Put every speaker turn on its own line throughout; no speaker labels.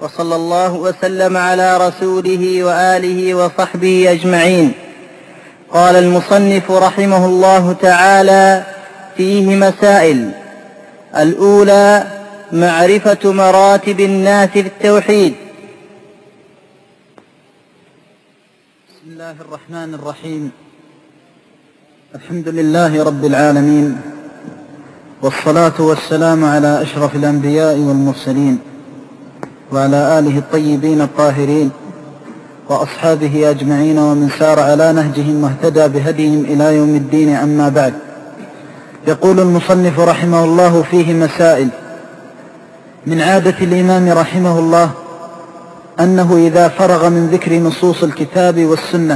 وصلى الله وسلم على رسوله وآله وصحبه أجمعين. قال المصنف رحمه الله تعالى: فيه مسائل. الأولى: معرفة مراتب الناس في التوحيد.
بسم الله الرحمن الرحيم. الحمد لله رب العالمين، والصلاة والسلام على أشرف الأنبياء والمرسلين، وعلى آله الطيبين الطاهرين، وأصحابه أجمعين، ومن سار على نهجهم واهتدى بهديهم إلى يوم الدين. أما بعد، يقول المصنف رحمه الله: فيه مسائل. من عادة الإمام رحمه الله أنه إذا فرغ من ذكر نصوص الكتاب والسنة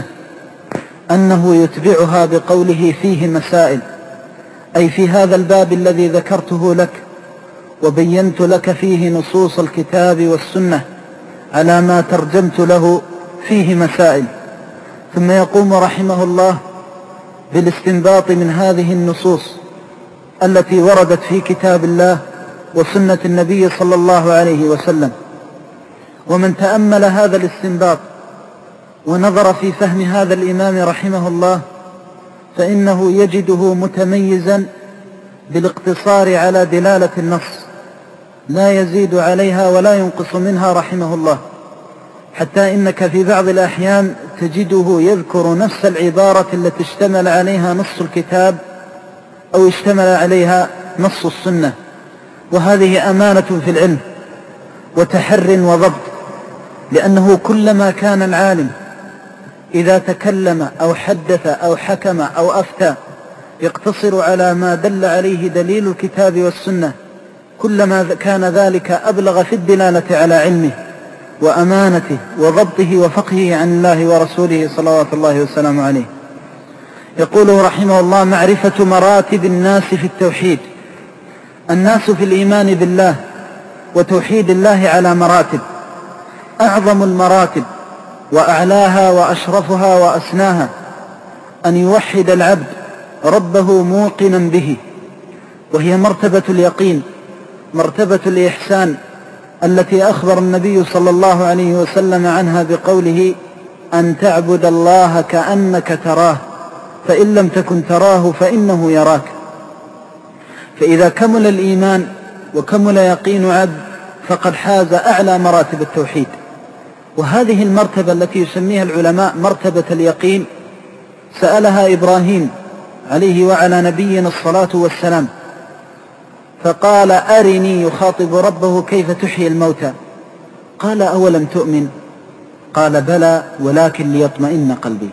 أنه يتبعها بقوله: فيه مسائل، أي في هذا الباب الذي ذكرته لك وبينت لك فيه نصوص الكتاب والسنة على ما ترجمت له، فيه مسائل. ثم يقوم رحمه الله بالاستنباط من هذه النصوص التي وردت في كتاب الله وسنة النبي صلى الله عليه وسلم. ومن تأمل هذا الاستنباط ونظر في فهم هذا الإمام رحمه الله فإنه يجده متميزا بالاقتصار على دلالة النص، لا يزيد عليها ولا ينقص منها رحمه الله، حتى إنك في بعض الأحيان تجده يذكر نفس العبارة التي اشتمل عليها نص الكتاب أو اشتمل عليها نص السنة. وهذه أمانة في العلم وتحر وضبط، لأنه كلما كان العالم إذا تكلم أو حدث أو حكم أو أفتى يقتصر على ما دل عليه دليل الكتاب والسنة، كلما كان ذلك أبلغ في الدلالة على علمه وأمانته وضبطه وفقهه عن الله ورسوله صلوات الله وسلامه عليه. يقول رحمه الله: معرفة مراتب الناس في التوحيد. الناس في الإيمان بالله وتوحيد الله على مراتب. أعظم المراتب وأعلاها وأشرفها وأسناها أن يوحد العبد ربه موقنا به، وهي مرتبة اليقين، مرتبة الإحسان التي أخبر النبي صلى الله عليه وسلم عنها بقوله: أن تعبد الله كأنك تراه فإن لم تكن تراه فإنه يراك. فإذا كمل الإيمان وكمل يقين عبد فقد حاز أعلى مراتب التوحيد. وهذه المرتبة التي يسميها العلماء مرتبة اليقين سألها إبراهيم عليه وعلى نبينا الصلاة والسلام، فقال: أرني، يخاطب ربه: كيف تحيي الموتى؟ قال: أولم تؤمن؟ قال: بلى ولكن ليطمئن قلبي.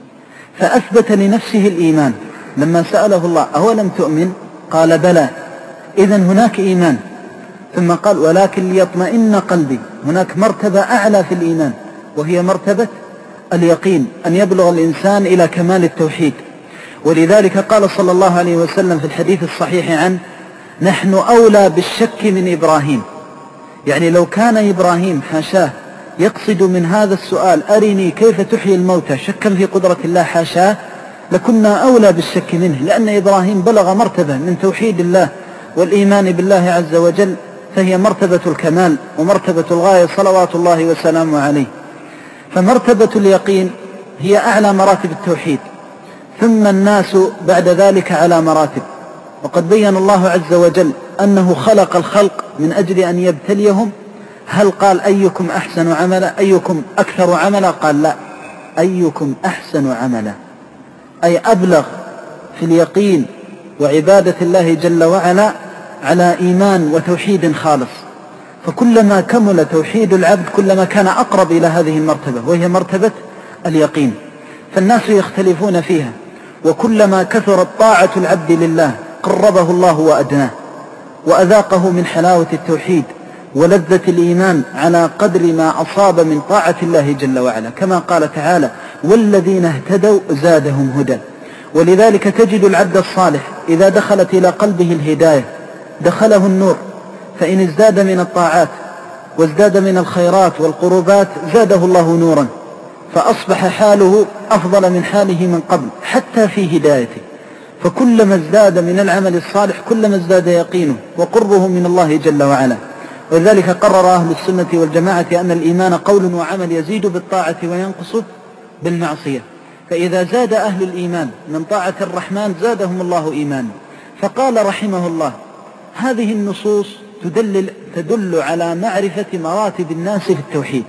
فأثبت لنفسه الإيمان لما سأله الله: أولم تؤمن؟ قال: بلى. إذن هناك إيمان. ثم قال: ولكن ليطمئن قلبي. هناك مرتبة أعلى في الإيمان وهي مرتبة اليقين، أن يبلغ الإنسان إلى كمال التوحيد. ولذلك قال صلى الله عليه وسلم في الحديث الصحيح عنه: نحن أولى بالشك من إبراهيم. يعني لو كان إبراهيم حاشاه يقصد من هذا السؤال: أرني كيف تحيي الموتى، شكا في قدرة الله، حاشاه، لكنا أولى بالشك منه، لأن إبراهيم بلغ مرتبة من توحيد الله والإيمان بالله عز وجل، فهي مرتبة الكمال ومرتبة الغاية صلوات الله وسلامه عليه. فمرتبة اليقين هي أعلى مراتب التوحيد، ثم الناس بعد ذلك على مراتب. وقد بين الله عز وجل أنه خلق الخلق من أجل أن يبتليهم. هل قال: أيكم أحسن عملا، أيكم أكثر عملا؟ قال: لا، أيكم أحسن عملا، أي أبلغ في اليقين وعبادة الله جل وعلا على إيمان وتوحيد خالص. فكلما كمل توحيد العبد كلما كان أقرب إلى هذه المرتبة، وهي مرتبة اليقين. فالناس يختلفون فيها، وكلما كثرت طاعة العبد لله قربه الله وأدناه وأذاقه من حلاوة التوحيد ولذة الإيمان على قدر ما أصاب من طاعة الله جل وعلا، كما قال تعالى: والذين اهتدوا زادهم هدى. ولذلك تجد العبد الصالح إذا دخلت إلى قلبه الهداية دخله النور، فإن ازداد من الطاعات وازداد من الخيرات والقربات زاده الله نورا، فأصبح حاله أفضل من حاله من قبل حتى في هدايته. فكلما ازداد من العمل الصالح كلما ازداد يقينه وقربه من الله جل وعلا. ولذلك قرر أهل السنة والجماعة أن الإيمان قول وعمل يزيد بالطاعة وينقص بالمعصية، فإذا زاد أهل الإيمان من طاعة الرحمن زادهم الله إيمانا. فقال رحمه الله: هذه النصوص تدل على معرفة مراتب الناس في التوحيد.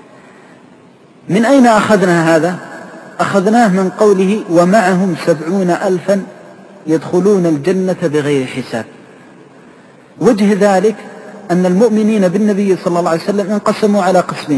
من أين أخذنا هذا؟ أخذناه من قوله: ومعهم 70,000 يدخلون الجنة بغير حساب. وجه ذلك أن المؤمنين بالنبي صلى الله عليه وسلم انقسموا على قسمين: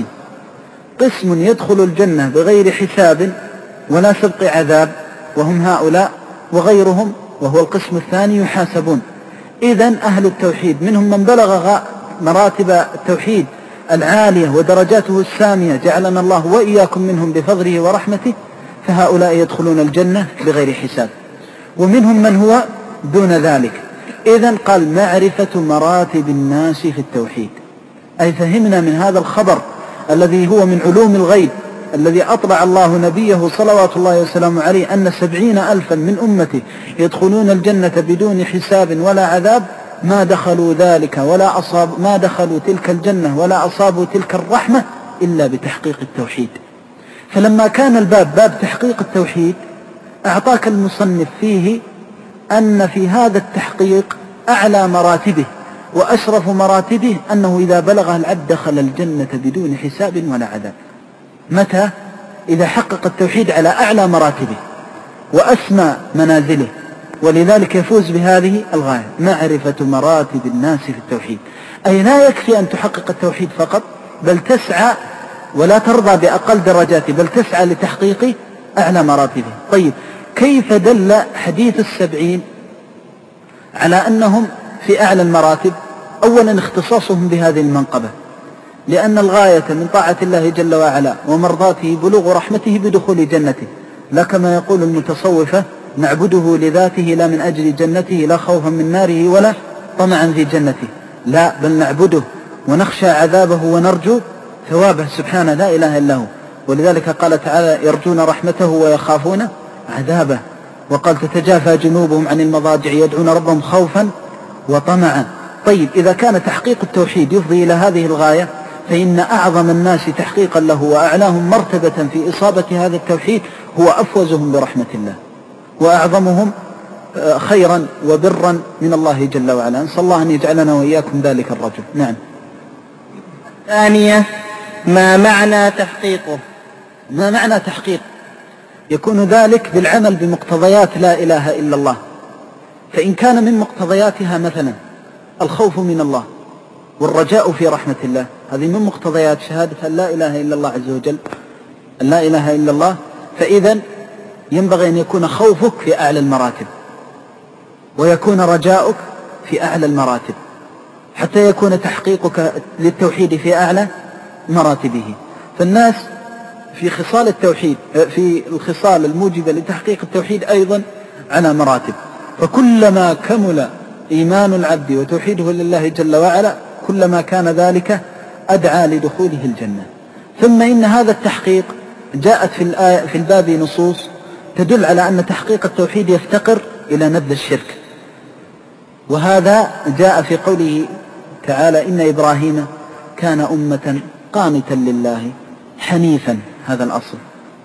قسم يدخل الجنة بغير حساب ولا سبق عذاب وهم هؤلاء، وغيرهم وهو القسم الثاني يحاسبون. إذن أهل التوحيد منهم من بلغ مراتب التوحيد العالية ودرجاته السامية، جعلنا الله وإياكم منهم بفضله ورحمته، فهؤلاء يدخلون الجنة بغير حساب. ومنهم من هو دون ذلك. إذن قال: معرفة مراتب الناس في التوحيد، أي فهمنا من هذا الخبر الذي هو من علوم الغيب الذي أطلع الله نبيه صلوات الله وسلامه عليه أن 70,000 من أمته يدخلون الجنة بدون حساب ولا عذاب، ما دخلوا ذلك ما دخلوا تلك الجنة ولا أصابوا تلك الرحمة إلا بتحقيق التوحيد. فلما كان الباب باب تحقيق التوحيد، أعطاك المصنف فيه أن في هذا التحقيق أعلى مراتبه وأشرف مراتبه أنه إذا بلغ العبد دخل الجنة بدون حساب ولا عذاب. متى؟ إذا حقق التوحيد على أعلى مراتبه وأسمى منازله. ولذلك يفوز بهذه الغاية: معرفة مراتب الناس في التوحيد. أي لا يكفي أن تحقق التوحيد فقط، بل تسعى ولا ترضى بأقل درجاته، بل تسعى لتحقيق أعلى مراتبه. طيب، كيف دل حديث 70 على أنهم في أعلى المراتب؟ أولا اختصاصهم بهذه المنقبة، لأن الغاية من طاعة الله جل وعلا ومرضاته بلوغ رحمته بدخول جنته، لا كما يقول المتصوفة: نعبده لذاته لا من أجل جنته، لا خوفا من ناره ولا طمعا في جنته. لا، بل نعبده ونخشى عذابه ونرجو ثوابه سبحانه، لا إله إلا هو. ولذلك قال تعالى: يرجون رحمته ويخافون عذابه. وقال: تتجافى جنوبهم عن المضاجع يدعون ربهم خوفا وطمعا. طيب، إذا كان تحقيق التوحيد يفضي إلى هذه الغاية، فإن أعظم الناس تحقيقا له وأعلاهم مرتبة في إصابة هذا التوحيد هو أفوزهم برحمة الله وأعظمهم خيرا وبرا من الله جل وعلا. نسأل الله أن يجعلنا وإياكم ذلك الرجل. نعم.
ثانية: ما معنى تحقيقه؟
ما معنى تحقيق؟ يكون ذلك بالعمل بمقتضيات لا إله إلا الله. فإن كان من مقتضياتها مثلا الخوف من الله والرجاء في رحمة الله، هذه من مقتضيات شهادة أن لا إله إلا الله عز وجل، أن لا إله إلا الله، فإذا ينبغي أن يكون خوفك في أعلى المراتب ويكون رجاؤك في أعلى المراتب، حتى يكون تحقيقك للتوحيد في أعلى مراتبه. فالناس في خصال التوحيد، في الخصال الموجبة لتحقيق التوحيد أيضا على مراتب. فكلما كمل إيمان العبد وتوحيده لله جل وعلا، كلما كان ذلك أدعى لدخوله الجنة. ثم إن هذا التحقيق جاءت في الباب نصوص تدل على أن تحقيق التوحيد يفتقر إلى نبذ الشرك، وهذا جاء في قوله تعالى: إن إبراهيم كان أمة قانتا لله حنيفا، هذا الأصل،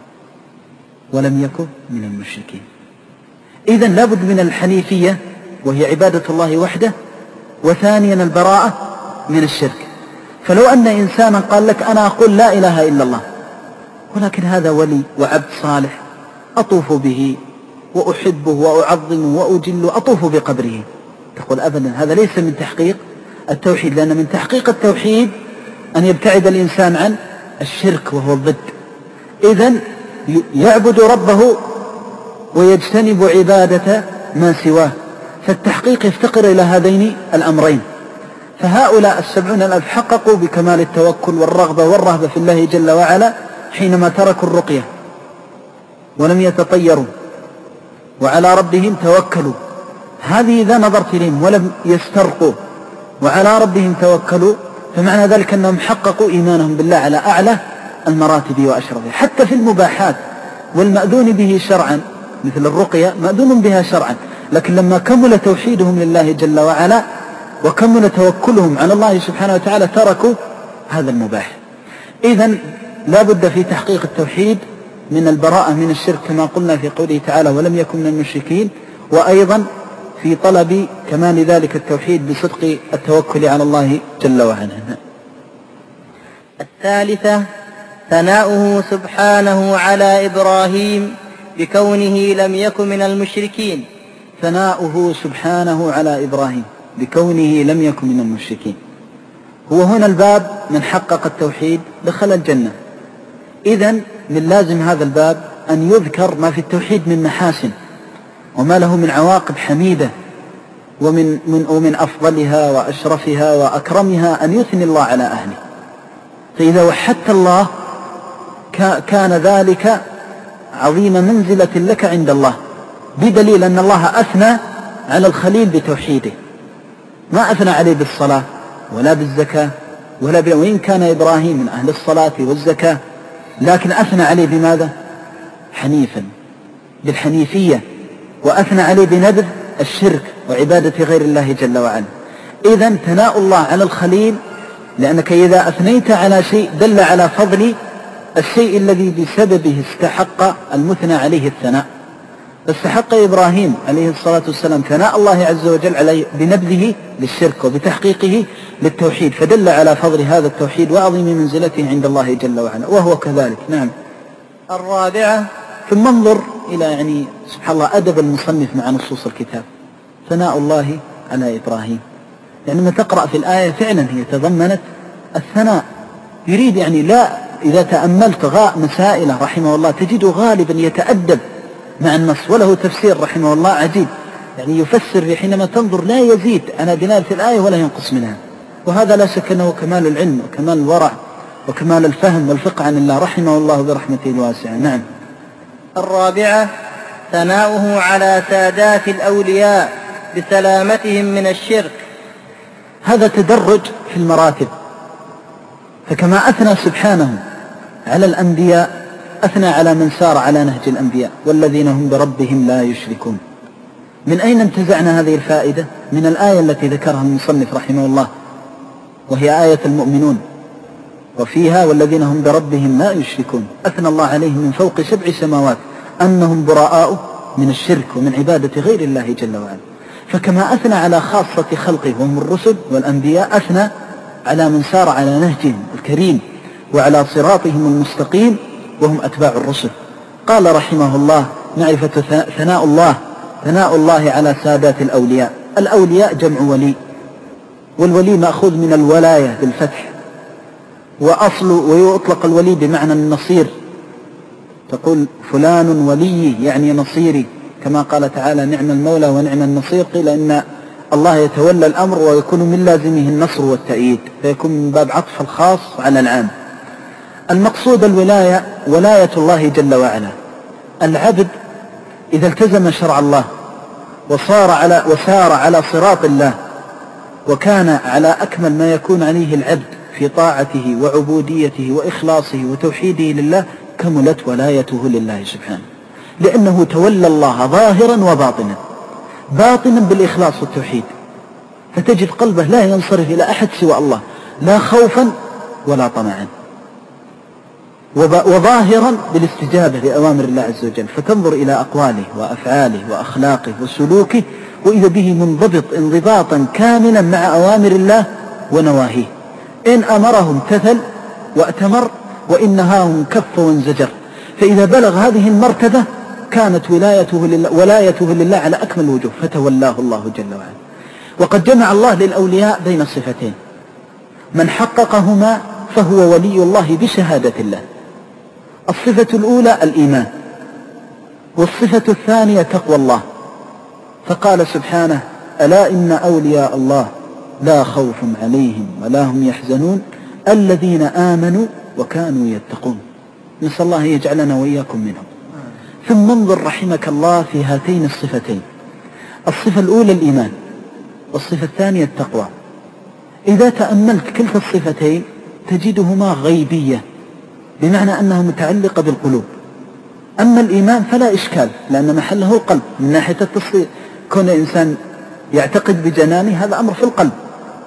ولم يكن من المشركين. إذن لابد من الحنيفية وهي عبادة الله وحده، وثانيا البراءة من الشرك. فلو أن إنسانا قال لك: أنا أقول لا إله إلا الله، ولكن هذا ولي وعبد صالح أطوف به وأحبه وأعظمه وأجله، أطوف بقبره، تقول أبدا هذا ليس من تحقيق التوحيد، لأن من تحقيق التوحيد أن يبتعد الإنسان عن الشرك وهو الضد. إذن يعبد ربه ويجتنب عبادة ما سواه، فالتحقيق يفتقر إلى هذين الأمرين. فهؤلاء 70,000 حققوا بكمال التوكل والرغبة والرهبة في الله جل وعلا حينما تركوا الرقية ولم يتطيروا وعلى ربهم توكلوا. هذه إذا نظرت إليهم ولم يسترقوا وعلى ربهم توكلوا، فمعنى ذلك أنهم حققوا إيمانهم بالله على أعلى المراتب وأشرفها. حتى في المباحات والمأذون به شرعا مثل الرقية مأذون بها شرعا، لكن لما كمل توحيدهم لله جل وعلا وكمل توكلهم على الله سبحانه وتعالى تركوا هذا المباح. إذن لا بد في تحقيق التوحيد من البراءة من الشرك كما قلنا في قوله تعالى ولم يكن من المشركين، وأيضا في طلب كمال ذلك التوحيد بصدق التوكل على الله جل وعلا.
الثالثة ثناؤه سبحانه على إبراهيم بكونه لم يكن من المشركين.
ثناؤه سبحانه على إبراهيم بكونه لم يكن من المشركين. هو هنا الباب من حقق التوحيد دخل الجنة. إذن من لازم هذا الباب أن يذكر ما في التوحيد من محاسن وما له من عواقب حميدة ومن أفضلها وأشرفها وأكرمها أن يثني الله على أهله. فإذا وحدت الله كان ذلك عظيم منزلة لك عند الله، بدليل أن الله أثنى على الخليل بتوحيده، ما أثنى عليه بالصلاة ولا بالزكاة وإن كان إبراهيم من أهل الصلاة والزكاة، لكن أثنى عليه بماذا؟ حنيفا، بالحنيفية، وأثنى عليه بنبذ الشرك وعبادة غير الله جل وعلا. إذن ثناء الله على الخليل، لأنك إذا أثنيت على شيء دل على فضل الشيء الذي بسببه استحق المثنى عليه الثناء. فاستحق إبراهيم عليه الصلاة والسلام ثناء الله عز وجل عليه بنبذه للشرك وبتحقيقه للتوحيد، فدل على فضل هذا التوحيد وعظيم منزلته عند الله جل وعلا، وهو كذلك. نعم.
الرابعة
ثم انظر إلى سبحان الله أدب المصنف مع نصوص الكتاب. ثناء الله على إبراهيم، ما تقرأ في الآية فعلا هي تضمنت الثناء. يريد لا إذا تأملت مسائله رحمه الله تجده غالبا يتأدب مع النص، وله تفسير رحمه الله عجيب، يفسر حينما تنظر لا يزيد على دلالة الآية ولا ينقص منها، وهذا لا شك أنه كمال العلم وكمال الورع وكمال الفهم والفقه عن الله رحمه الله برحمته الواسعة. نعم.
الرابعة ثناؤه على سادات الأولياء بسلامتهم من الشرك.
هذا تدرج في المراتب، فكما أثنى سبحانه على الأنبياء أثنى على من سار على نهج الأنبياء والذين هم بربهم لا يشركون. من أين انتزعنا هذه الفائدة؟ من الآية التي ذكرها المصنف رحمه الله، وهي آية المؤمنون، وفيها والذين هم بربهم لا يشركون أثنى الله عليهم من فوق 7 سماوات أنهم براء من الشرك ومن عبادة غير الله جل وعلا. فكما أثنى على خاصة خلقه وهم الرسل والأنبياء أثنى على من سار على نهجهم الكريم وعلى صراطهم المستقيم وهم أتباع الرسل. قال رحمه الله معرفة ثناء الله على سادات الأولياء. الأولياء جمع ولي، والولي مأخوذ من الولاية بالفتح، ويطلق الولي بمعنى النصير، تقول فلان ولي يعني نصيري، كما قال تعالى نعم المولى ونعم النصير. قيل إن الله يتولى الأمر ويكون من لازمه النصر والتأييد، فيكون من باب عطف الخاص على العام. المقصود الولاية ولاية الله جل وعلا. العبد إذا التزم شرع الله وسار على صراط الله وكان على أكمل ما يكون عليه العبد في طاعته وعبوديته وإخلاصه وتوحيده لله، كملت ولايته لله سبحانه، لأنه تولى الله ظاهرا وباطنا، باطنا بالإخلاص والتوحيد، فتجد قلبه لا ينصرف إلى أحد سوى الله، لا خوفا ولا طمعا، وظاهرا بالاستجابة لأوامر الله عز وجل، فتنظر إلى أقواله وأفعاله وأخلاقه وسلوكه، وإذا به منضبط انضباطا كاملا مع أوامر الله ونواهيه. إن أمرهم امتثل وأتمر، وإن نهاهم كف وانزجر. فإذا بلغ هذه المرتبة كانت ولايته لله على أكمل الوجوه، فتولاه الله جل وعلا. وقد جمع الله للأولياء بين صفتين، من حققهما فهو ولي الله بشهادة الله. الصفة الأولى الإيمان، والصفة الثانية تقوى الله. فقال سبحانه ألا إن أولياء الله لا خوف عليهم ولا هم يحزنون الذين آمنوا وكانوا يتقون. نسأل الله يجعلنا وإياكم منهم. ثم انظر رحمك الله في هاتين الصفتين، الصفة الأولى الإيمان، والصفة الثانية التقوى. إذا تأملت كلتا الصفتين تجدهما غيبية، بمعنى أنها متعلقة بالقلوب. أما الإيمان فلا إشكال، لأن محله القلب من ناحية التصديق، كون الإنسان يعتقد بجنانه هذا أمر في القلب،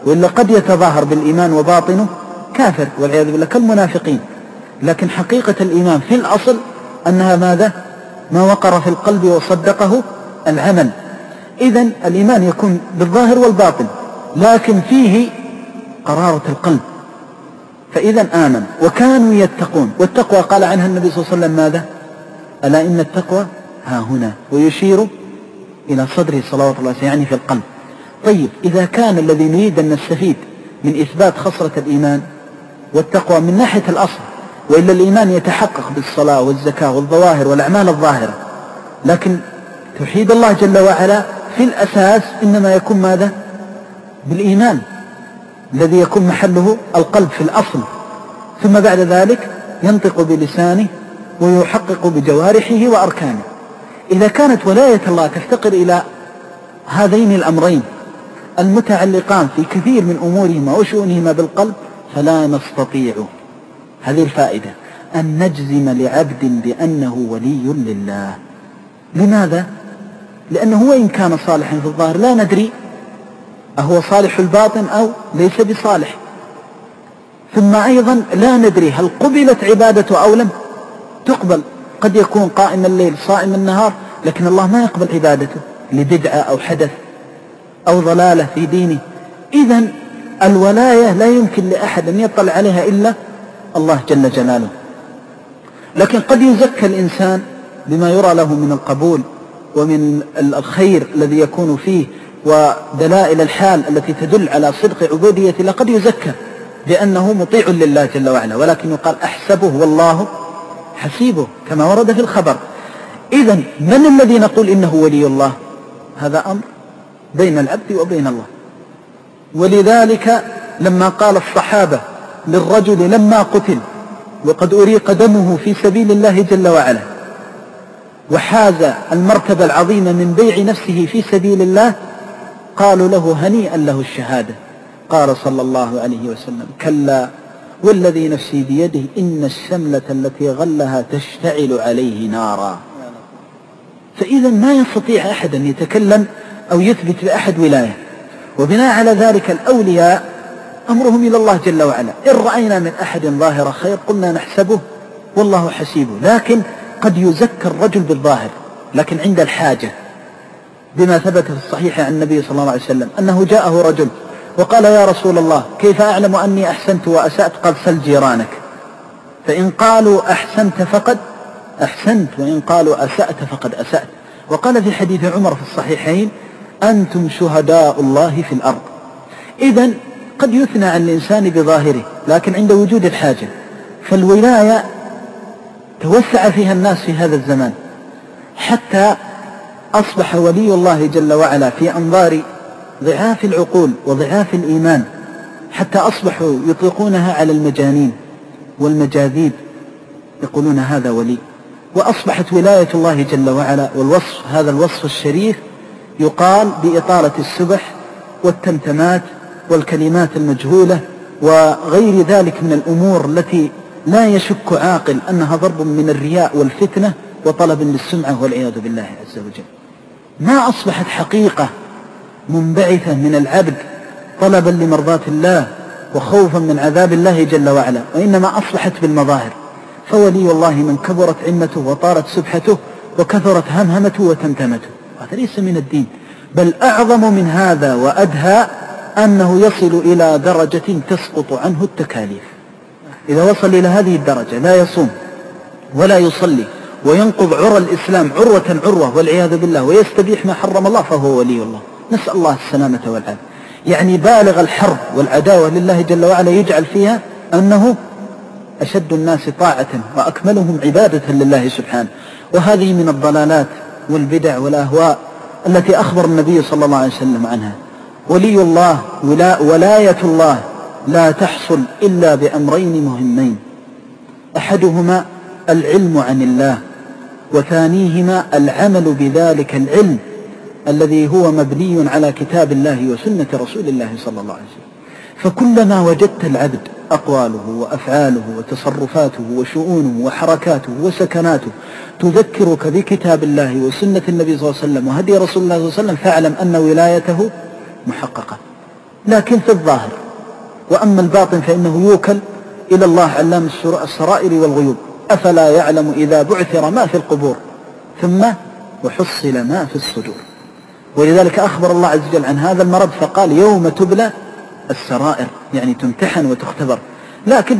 وإلا قد يتظاهر بالإيمان وباطنه كافر والعياذ بالله كالمنافقين. لكن حقيقة الإيمان في الأصل أنها ماذا؟ ما وقر في القلب وصدقه العمل. إذن الإيمان يكون بالظاهر والباطن، لكن فيه قرارة القلب. فإذا آمن وكانوا يتقون، والتقوى قال عنها النبي صلى الله عليه وسلم ماذا؟ ألا إن التقوى ها هنا، ويشير إلى صدره صلوات الله يعني في القلب. طيب إذا كان الذي نريد أن نستفيد من إثبات خصلة الإيمان والتقوى من ناحية الأصل، وإلا الإيمان يتحقق بالصلاة والزكاة والظواهر والأعمال الظاهرة، لكن توحيد الله جل وعلا في الأساس إنما يكون ماذا؟ بالإيمان الذي يكون محله القلب في الأصل، ثم بعد ذلك ينطق بلسانه ويحقق بجوارحه وأركانه. إذا كانت ولاية الله تفتقر إلى هذين الأمرين المتعلقان في كثير من أمورهما وشؤونهما بالقلب، فلا نستطيع هذه الفائدة أن نجزم لعبد بأنه ولي لله. لماذا؟ لأنه وإن كان صالحا في الظاهر لا ندري أهو صالح الباطن أو ليس بصالح، ثم أيضا لا ندري هل قبلت عبادته أو لم تقبل. قد يكون قائم الليل صائم النهار لكن الله ما يقبل عبادته لبدعة أو حدث أو ضلالة في دينه. إذن الولاية لا يمكن لأحد أن يطلع عليها إلا الله جل جلاله. لكن قد يزكى الإنسان بما يرى له من القبول ومن الخير الذي يكون فيه ودلائل الحال التي تدل على صدق عبودية الله، قد يزكى بأنه مطيع لله جل وعلا، ولكن يقال أحسبه والله حسيبه كما ورد في الخبر. إذن من الذي نقول إنه ولي الله؟ هذا أمر بين العبد وبين الله. ولذلك لما قال الصحابة للرجل لما قتل وقد أريق دمه في سبيل الله جل وعلا وحاز المرتبة العظيمة من بيع نفسه في سبيل الله، قالوا له هنيئا له الشهادة. قال صلى الله عليه وسلم كلا والذي نفسي بيده إن الشملة التي غلها تشتعل عليه نارا. فإذا ما يستطيع أحد أن يتكلم أو يثبت لأحد ولاية. وبناء على ذلك الأولياء أمرهم إلى الله جل وعلا. إن رأينا من أحد ظاهر خير قلنا نحسبه والله حسيبه. لكن قد يزكى الرجل بالظاهر، لكن عند الحاجة، بما ثبت في الصحيح عن النبي صلى الله عليه وسلم أنه جاءه رجل وقال يا رسول الله كيف أعلم أني أحسنت وأسأت؟ قال سل جيرانك، فإن قالوا أحسنت فقد أحسنت وإن قالوا أسأت فقد أسأت. وقال في حديث عمر في الصحيحين أنتم شهداء الله في الأرض. إذن قد يثنى عن الإنسان بظاهره، لكن عند وجود الحاجة. فالولاية توسع فيها الناس في هذا الزمان حتى أصبح ولي الله جل وعلا في أنظار ضعاف العقول وضعاف الإيمان، حتى أصبحوا يطلقونها على المجانين والمجاذيب، يقولون هذا ولي. وأصبحت ولاية الله جل وعلا والوصف هذا الوصف الشريف يقال بإطالة السبح والتمتمات والكلمات المجهولة وغير ذلك من الأمور التي لا يشك عاقل أنها ضرب من الرياء والفتنة وطلب للسمعة والعياذ بالله عز وجل. ما أصبحت حقيقة منبعثة من العبد طلبا لمرضاة الله وخوفا من عذاب الله جل وعلا، وإنما أصبحت بالمظاهر. فولي الله من كبرت عمته وطارت سبحته وكثرت همهمته وتمتمته. هذا ليس من الدين، بل أعظم من هذا وأدهى أنه يصل إلى درجة تسقط عنه التكاليف. إذا وصل إلى هذه الدرجة لا يصوم ولا يصلي وينقض عرى الإسلام عروة عروة والعياذ بالله ويستبيح ما حرم الله، فهو ولي الله. نسأل الله السلامة والعافية. يعني بالغ الحرب والعداوة لله جل وعلا يجعل فيها أنه أشد الناس طاعة وأكملهم عبادة لله سبحانه. وهذه من الضلالات والبدع والأهواء التي أخبر النبي صلى الله عليه وسلم عنها. ولي الله ولاية الله لا تحصل إلا بأمرين مهمين، أحدهما العلم عن الله، وثانيهما العمل بذلك العلم الذي هو مبني على كتاب الله وسنة رسول الله صلى الله عليه وسلم. فكلما وجدت العبد أقواله وأفعاله وتصرفاته وشؤونه وحركاته وسكناته تذكرك بكتاب الله وسنة النبي صلى الله عليه وسلم وهدي رسول الله صلى الله عليه وسلم، فاعلم أن ولايته محققة. لكن في الظاهر. وأما الباطن فإنه يوكل إلى الله علام السرائر والغيوب. أفلا يعلم إذا بعثر ما في القبور ثم وحصل ما في الصدور. ولذلك أخبر الله عز وجل عن هذا المرض فقال يوم تبلى السرائر، يعني تمتحن وتختبر. لكن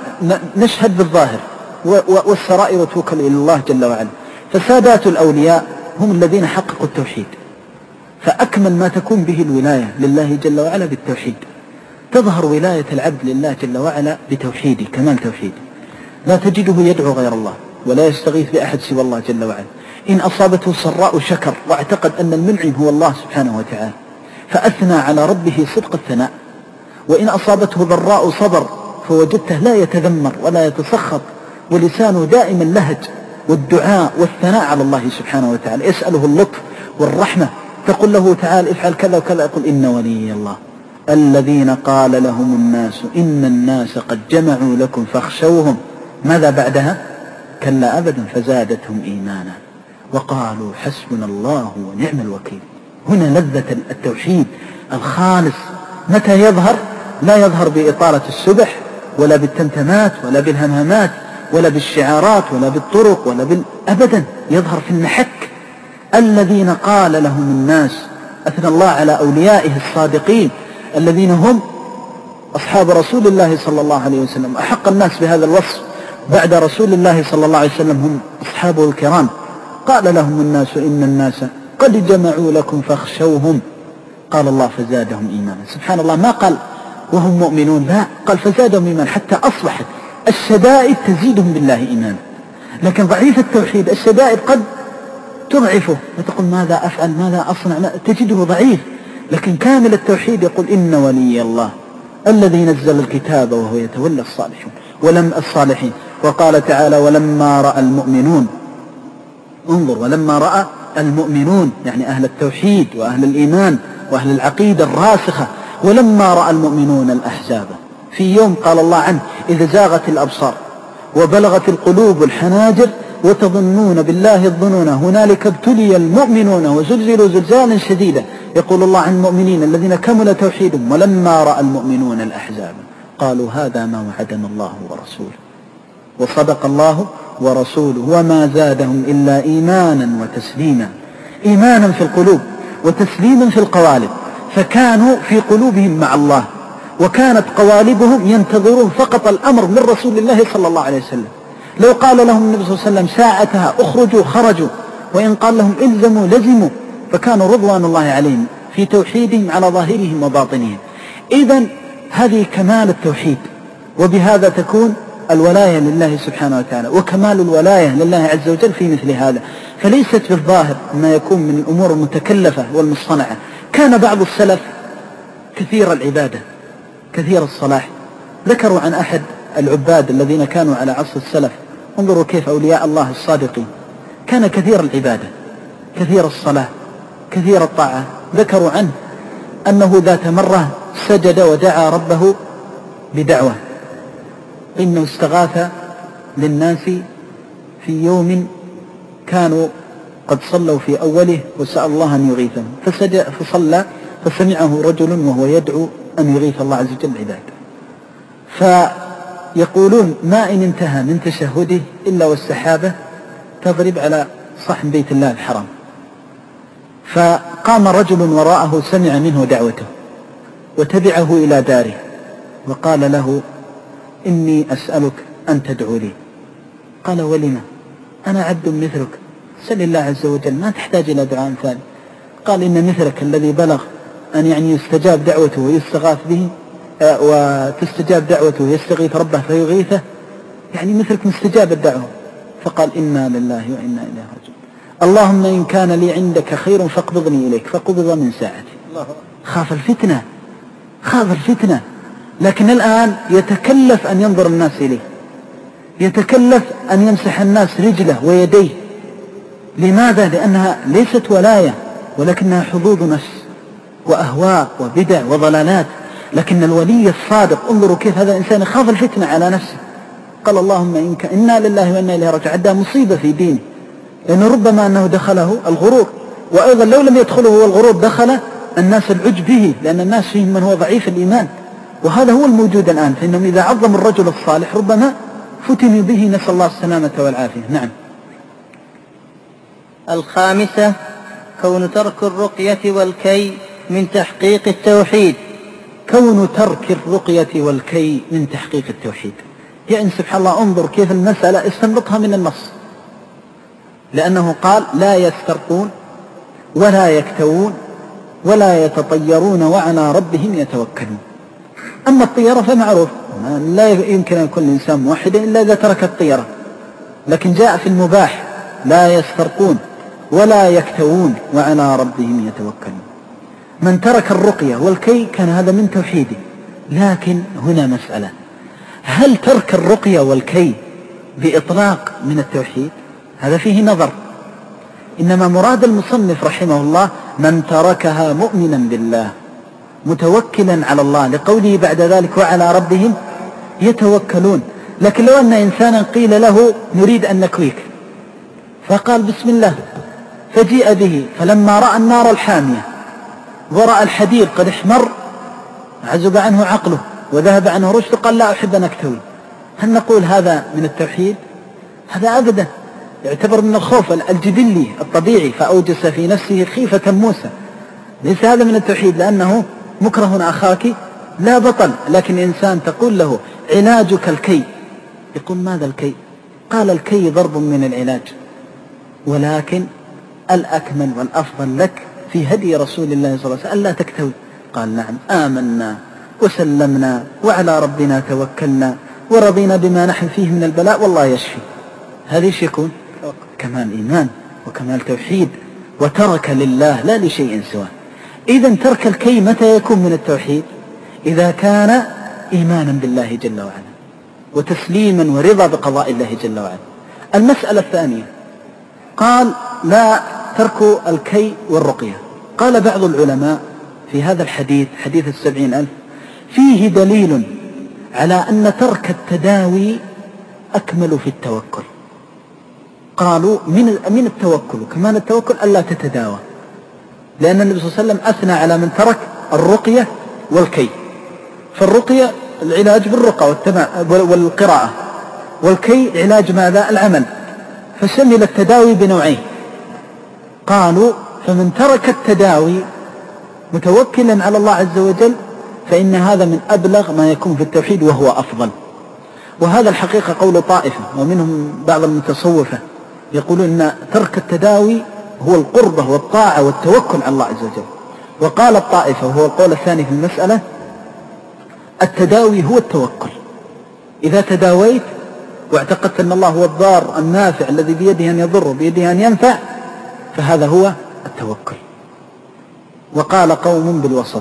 نشهد بالظاهر والسرائر توكل إلى الله جل وعلا. فسادات الأولياء هم الذين حققوا التوحيد، فأكمل ما تكون به الولاية لله جل وعلا بالتوحيد. تظهر ولاية العبد لله جل وعلا بتوحيده، كمال توحيده. لا تجده يدعو غير الله ولا يستغيث بأحد سوى الله جل وعلا. إن أصابته سراء شكر واعتقد أن المنعم هو الله سبحانه وتعالى فأثنى على ربه صدق الثناء. وإن أصابته ضراء صبر فوجدته لا يتذمر ولا يتسخط، ولسانه دائما لهج والدعاء والثناء على الله سبحانه وتعالى، يسأله اللطف والرحمة. تقول له تعال افعل كذا وكذا، يقول إن ولي الله الذين قال لهم الناس إن الناس قد جمعوا لكم فاخشوهم. ماذا بعدها؟ كلا أبدا فزادتهم إيمانا وقالوا حسبنا الله ونعم الوكيل. هنا لذة التوحيد الخالص. متى يظهر؟ لا يظهر بإطالة السبح ولا بالتمتمات ولا بالهمهمات ولا بالشعارات ولا بالطرق ولا أبدا، يظهر في المحك. الذين قال لهم الناس، أثنى الله على أوليائه الصادقين الذين هم أصحاب رسول الله صلى الله عليه وسلم. أحق الناس بهذا الوصف بعد رسول الله صلى الله عليه وسلم هم أصحابه الكرام. قال لهم الناس إن الناس قد جمعوا لكم فاخشوهم. قال الله فزادهم إيمانا. سبحان الله، ما قال وهم مؤمنون، لا، قال فزادهم إيمانا، حتى أصبحت الشدائد تزيدهم بالله إيمانا. لكن ضعيف التوحيد الشدائد قد تضعفه وتقول ماذا أفعل ماذا أصنع، تجده ضعيف. لكن كامل التوحيد يقول إن ولي الله الذي نزل الكتاب وهو يتولى الصالحين. وقال تعالى ولما رأى المؤمنون، انظر، ولما رأى المؤمنون يعني أهل التوحيد وأهل الإيمان وأهل العقيدة الراسخة، ولما رأى المؤمنون الأحزاب في يوم قال الله عنه إذا زاغت الأبصار وبلغت القلوب الحناجر وتظنون بالله الظنون هنالك ابتلي المؤمنون وزلزلوا زلزالا شديدا. يقول الله عن المؤمنين الذين كمل توحيدهم ولما رأى المؤمنون الأحزاب قالوا هذا ما وعدنا الله ورسوله وصدق الله ورسوله وما زادهم إلا إيمانا وتسليما. إيمانا في القلوب وتسليما في القوالب، فكانوا في قلوبهم مع الله وكانت قوالبهم ينتظرون فقط الأمر من رسول الله صلى الله عليه وسلم. لو قال لهم النبي صلى الله عليه وسلم ساعتها اخرجوا خرجوا، وإن قال لهم الزموا لزموا، فكانوا رضوان الله عليهم في توحيدهم على ظاهرهم وباطنهم. إذن هذه كمال التوحيد، وبهذا تكون الولاية لله سبحانه وتعالى، وكمال الولاية لله عز وجل في مثل هذا. فليست بالظاهر ما يكون من الأمور المتكلفة والمصطنعة. كان بعض السلف كثير العبادة كثير الصلاح. ذكروا عن أحد العباد الذين كانوا على عصر السلف، انظروا كيف أولياء الله الصادقين، كان كثير العبادة كثير الصلاة كثير الطاعة. ذكروا عنه أنه ذات مرة سجد ودعا ربه بدعوة، إنه استغاث للناس في يوم كانوا قد صلوا في أوله وسأل الله أن يغيثهم، فصلى فسمعه رجل وهو يدعو أن يغيث الله عز وجل عباده. فيقولون ما إن انتهى من تشهده إلا والسحابة تضرب على صحن بيت الله الحرام. فقام رجل وراءه سمع منه دعوته وتبعه إلى داره وقال له إني أسألك أن تدعو لي. قال ولما؟ أنا عبد مثلك، سل الله عز وجل، ما تحتاج إلى دعاء ثاني. قال إن مثلك الذي بلغ أن يعني يستجاب دعوته ويستغاث به وتستجاب دعوته ويستغيث ربه فيغيثه، يعني مثلك مستجاب الدعوة. فقال إنا لله وإنا إليه راجعون. اللهم إن كان لي عندك خير فاقبضني إليك، فقبض من ساعتي. خاف الفتنة، لكن الآن يتكلف أن ينظر الناس إليه، يتكلف أن يمسح الناس رجله ويديه. لماذا؟ لأنها ليست ولاية ولكنها حظوظ نفس وأهواء وبدع وضلالات. لكن الولي الصادق انظروا كيف هذا الإنسان خاف الفتنة على نفسه، قال اللهم إنا لله وإنا إليه راجعون. عندها مصيبة في دينه، لأنه ربما أنه دخله الغرور، وأيضا لو لم يدخله هو الغرور دخل الناس العجب به، لأن الناس فيهم من هو ضعيف الإيمان، وهذا هو الموجود الآن، فإنهم إذا عظموا الرجل الصالح ربما فتنوا به، نسأل الله السلامة والعافية. نعم.
الخامسة كون ترك الرقية والكي من تحقيق التوحيد.
كون ترك الرقية والكي من تحقيق التوحيد، يعني سبحان الله، انظر كيف المسألة استنبطها من النص، لأنه قال لا يسترقون ولا يكتوون ولا يتطيرون وعلى ربهم يتوكلون. أما الطيرة فمعروف، لا يمكن أن يكون الإنسان موحدا إلا إذا ترك الطيرة، لكن جاء في المباح لا يسترقون ولا يكتوون وعلى ربهم يتوكلون. من ترك الرقية والكي كان هذا من توحيده، لكن هنا مسألة، هل ترك الرقية والكي بإطلاق من التوحيد؟ هذا فيه نظر، إنما مراد المصنف رحمه الله من تركها مؤمنا بالله متوكلا على الله، لقوله بعد ذلك وعلى ربهم يتوكلون. لكن لو أن إنسانا قيل له نريد أن نكويك فقال بسم الله، فجيء به، فلما رأى النار الحامية ورأى الحديد قد احمر عزب عنه عقله وذهب عنه رشده، قال لا أحب أن أكتوي، هل نقول هذا من التوحيد؟ هذا أبدا، يعتبر من الخوف الجبلي الطبيعي، فأوجس في نفسه خيفة موسى، ليس هذا من التوحيد، لأنه مكره أخاك لا بطل. لكن إنسان تقول له علاجك الكي، يقول ماذا الكي؟ قال الكي ضرب من العلاج، ولكن الأكمل والأفضل لك في هدي رسول الله صلى الله عليه وسلم ألا تكتوي. قال نعم، آمنا وسلمنا وعلى ربنا توكلنا ورضينا بما نحن فيه من البلاء والله يشفي. هذا ايش يكون؟ كمال إيمان وكمال توحيد، وترك لله لا لشيء سواه. إذن ترك الكي متى يكون من التوحيد؟ إذا كان إيمانا بالله جل وعلا وتسليما ورضا بقضاء الله جل وعلا. المسألة الثانية قال لا ترك الكي والرقية. قال بعض العلماء في هذا الحديث، حديث 70,000، فيه دليل على أن ترك التداوي أكمل في التوكل. قالوا من التوكل كمان التوكل ألا تتداوى، لأن النبي صلى الله عليه وسلم أثنى على من ترك الرقية والكي. فالرقية العلاج بالرقى والقراءة، والكي علاج ماذا؟ العمل، فشمل التداوي بنوعين. قالوا فمن ترك التداوي متوكلا على الله عز وجل فإن هذا من أبلغ ما يكون في التوحيد وهو أفضل. وهذا الحقيقة قول طائفة ومنهم بعض المتصوفة يقولون أن ترك التداوي هو القربة والطاعة والتوكل على الله عز وجل. وقال الطائفة وهو القول الثاني في المسألة التداوي هو التوكل. إذا تداويت واعتقدت أن الله هو الضار النافع الذي بيده أن يضر بيده أن ينفع فهذا هو التوكل. وقال قوم بالوسط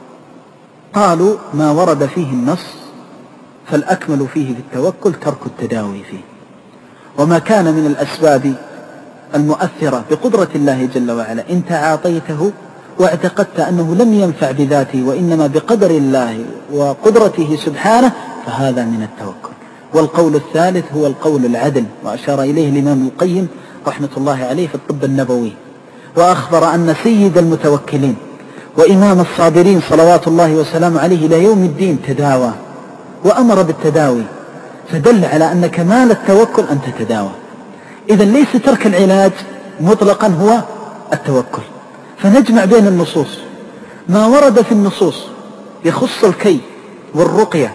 قالوا ما ورد فيه النص فالأكمل فيه في التوكل ترك التداوي فيه، وما كان من الأسباب المؤثرة بقدرة الله جل وعلا إن تعاطيته واعتقدت أنه لم ينفع بذاته وإنما بقدر الله وقدرته سبحانه فهذا من التوكل. والقول الثالث هو القول العدل، وأشار إليه الإمام القيم رحمة الله عليه في الطب النبوي، وأخبر أن سيد المتوكلين وإمام الصابرين صلوات الله وسلامه عليه إلى يوم الدين تداوى وأمر بالتداوي، فدل على أن كمال التوكل أن تتداوى. إذن ليس ترك العلاج مطلقا هو التوكل. فنجمع بين النصوص، ما ورد في النصوص يخص الكي والرقية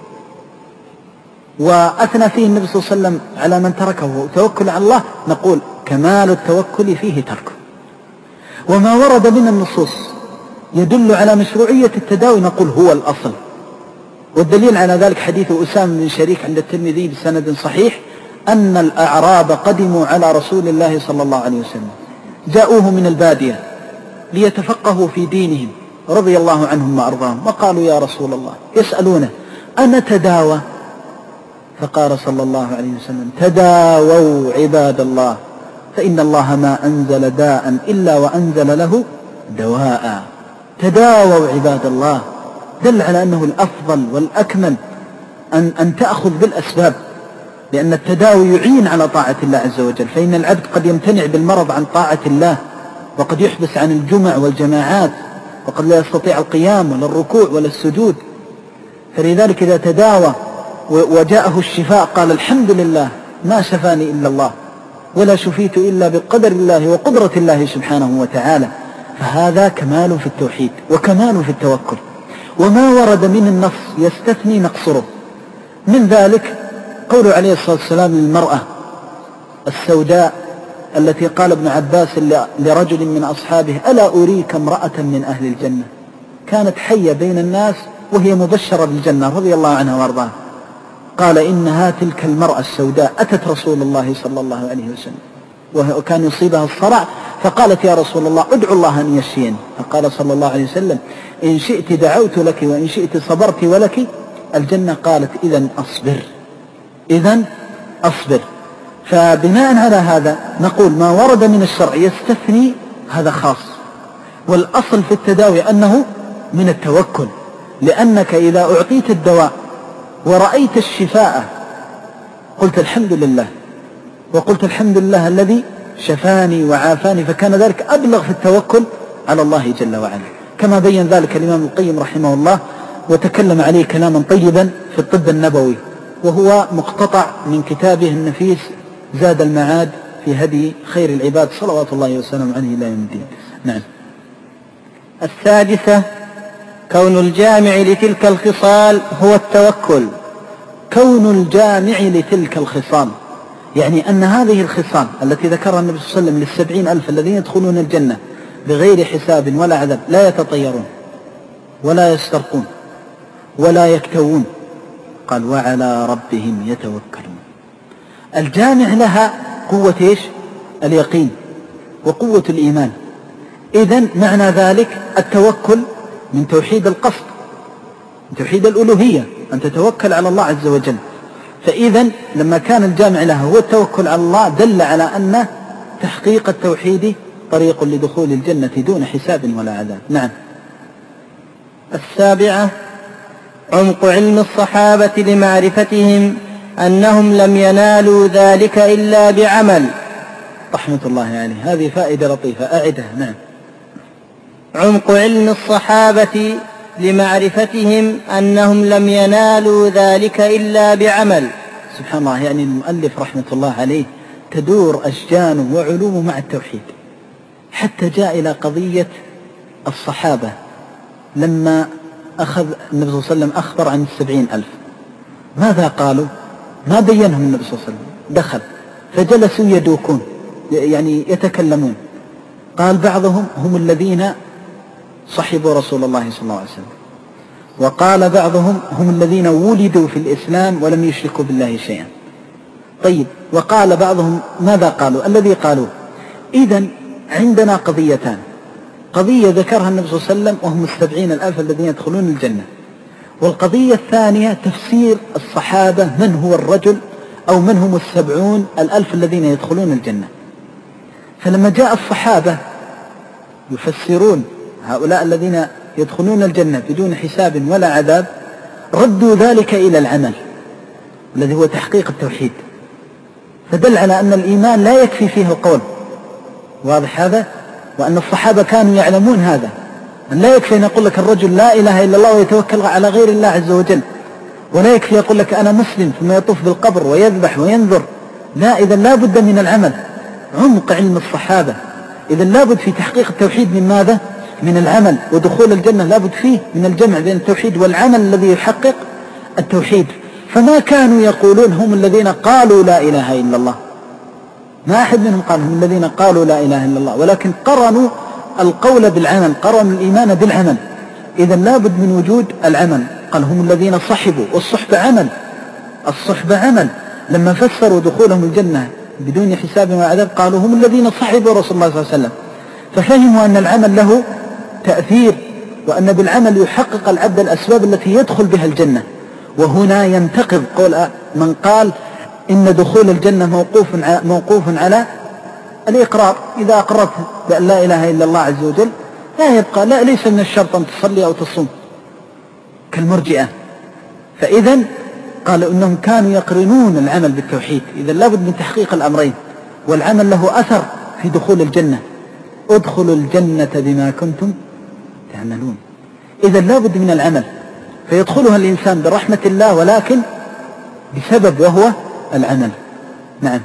وأثنى فيه النبي صلى الله عليه وسلم على من تركه وتوكل على الله، نقول كمال التوكل فيه تركه. وما ورد من النصوص يدل على مشروعية التداوي نقول هو الأصل. والدليل على ذلك حديث أسامة بن شريك عند الترمذي بسند صحيح أن الأعراب قدموا على رسول الله صلى الله عليه وسلم، جاءوه من البادية ليتفقهوا في دينهم رضي الله عنهم وأرضاهم، وقالوا يا رسول الله يسألونه أنا تداوى؟ فقال صلى الله عليه وسلم تداووا عباد الله فإن الله ما أنزل داء إلا وأنزل له دواء. تداووا عباد الله، دل على أنه الأفضل والأكمل أن تأخذ بالأسباب، لأن التداوي يعين على طاعة الله عز وجل، فإن العبد قد يمتنع بالمرض عن طاعة الله وقد يحبس عن الجمع والجماعات وقد لا يستطيع القيام ولا الركوع ولا السجود. فلذلك إذا تداوى وجاءه الشفاء قال الحمد لله ما شفاني إلا الله ولا شفيت إلا بقدر الله وقدرة الله سبحانه وتعالى. فهذا كمال في التوحيد وكمال في التوكل. وما ورد من النص يستثني نقصره. من ذلك قول عليه الصلاة والسلام للمرأة السوداء التي قال ابن عباس لرجل من أصحابه ألا أريك امرأة من أهل الجنة، كانت حية بين الناس وهي مبشرة بالجنة رضي الله عنها وارضاها. قال إنها تلك المرأة السوداء أتت رسول الله صلى الله عليه وسلم وكان يصيبها الصرع، فقالت يا رسول الله ادعو الله أن يشفيني. فقال صلى الله عليه وسلم إن شئت دعوت لك وإن شئت صبرت ولك الجنة. قالت إذن أصبر. فبناء على هذا نقول ما ورد من الشرع يستثني هذا خاص. والأصل في التداوي أنه من التوكل، لأنك إذا أعطيت الدواء ورأيت الشفاء قلت الحمد لله، وقلت الحمد لله الذي شفاني وعافاني، فكان ذلك أبلغ في التوكل على الله جل وعلا، كما بين ذلك الإمام القيم رحمه الله وتكلم عليه كلاما طيبا في الطب النبوي، وهو مقتطع من كتابه النفيس زاد المعاد في هدي خير العباد صلوات الله وسلم عليه إلى يوم الدين. نعم.
السادسة كون الجامع لتلك الخصال هو التوكل.
كون الجامع لتلك الخصال يعني أن هذه الخصال التي ذكرها النبي صلى الله عليه وسلم ل70,000 الذين يدخلون الجنة بغير حساب ولا عذاب، لا يتطيرون ولا يسترقون ولا يكتوون، قال وعلى ربهم يتوكلون. الجامع لها قوة اليقين وقوة الإيمان. إذن معنى ذلك التوكل من توحيد القصد، من توحيد الألوهية، أن تتوكل على الله عز وجل. فإذن لما كان الجامع لها هو التوكل على الله دل على أن تحقيق التوحيد طريق لدخول الجنة دون حساب ولا عذاب. نعم.
السابعة عمق علم الصحابة لمعرفتهم أنهم لم ينالوا ذلك إلا بعمل.
رحمة الله عليه، هذه فائدة لطيفة أعدها. نعم.
عمق علم الصحابة لمعرفتهم أنهم لم ينالوا ذلك إلا بعمل.
سبحان الله، يعني المؤلف رحمة الله عليه تدور أشجانه وعلومه مع التوحيد، حتى جاء إلى قضية الصحابة لما أخذ النبي صلى الله عليه وسلم أخبر عن 70,000 ماذا قالوا؟ ما بينهم النبي صلى الله عليه وسلم، دخل فجلسوا يدوكون يعني يتكلمون. قال بعضهم هم الذين صحبوا رسول الله صلى الله عليه وسلم، وقال بعضهم هم الذين ولدوا في الإسلام ولم يشركوا بالله شيئا. طيب، وقال بعضهم ماذا قالوا؟ الذي قالوا. إذن عندنا قضيتان، قضية ذكرها النبي صلى الله عليه وسلم وهم 70,000 الذين يدخلون الجنة، والقضية الثانية تفسير الصحابة من هو الرجل أو من هم 70,000 الذين يدخلون الجنة. فلما جاء الصحابة يفسرون هؤلاء الذين يدخلون الجنة بدون حساب ولا عذاب، ردوا ذلك إلى العمل الذي هو تحقيق التوحيد، فدل على أن الإيمان لا يكفي فيه القول، واضح هذا؟ وأن الصحابة كانوا يعلمون هذا، أن لا يكفي أن يقول لك الرجل لا إله إلا الله ويتوكل على غير الله عز وجل، ولا يكفي يقول لك أنا مسلم ثم يطوف بالقبر ويذبح وينذر، لا، إذا لا بد من العمل. عمق علم الصحابة، إذا لا بد في تحقيق التوحيد من ماذا؟ من العمل، ودخول الجنة لا بد فيه من الجمع بين التوحيد والعمل الذي يحقق التوحيد. فما كانوا يقولون هم الذين قالوا لا إله إلا الله، ما أحد منهم قال هم الذين قالوا لا إله إلا الله، ولكن قرنوا القول بالعمل، قرنوا الإيمان بالعمل. إذا لا بد من وجود العمل. قال هم الذين صحبوا، والصحبة عمل، الصحبة عمل. لما فسروا دخولهم الجنة بدون حساب وعذاب قالوا هم الذين صحبوا رسول الله صلى الله عليه وسلم، ففهموا أن العمل له تأثير، وأن بالعمل يحقق العبد الأسباب التي يدخل بها الجنة. وهنا ينتقض قول من قال إن دخول الجنة موقوف على الإقرار، إذا أقررت بأن لا إله إلا الله عز وجل لا يبقى، لا، ليس من الشرط أن تصلي أو تصوم كالمرجئة. فإذا قالوا إنهم كانوا يقرنون العمل بالتوحيد. إذا لابد من تحقيق الأمرين، والعمل له أثر في دخول الجنة. ادخلوا الجنة بما كنتم يعملون. إذا لا بد من العمل، فيدخلها الإنسان برحمة الله ولكن بسبب وهو العمل. نعم.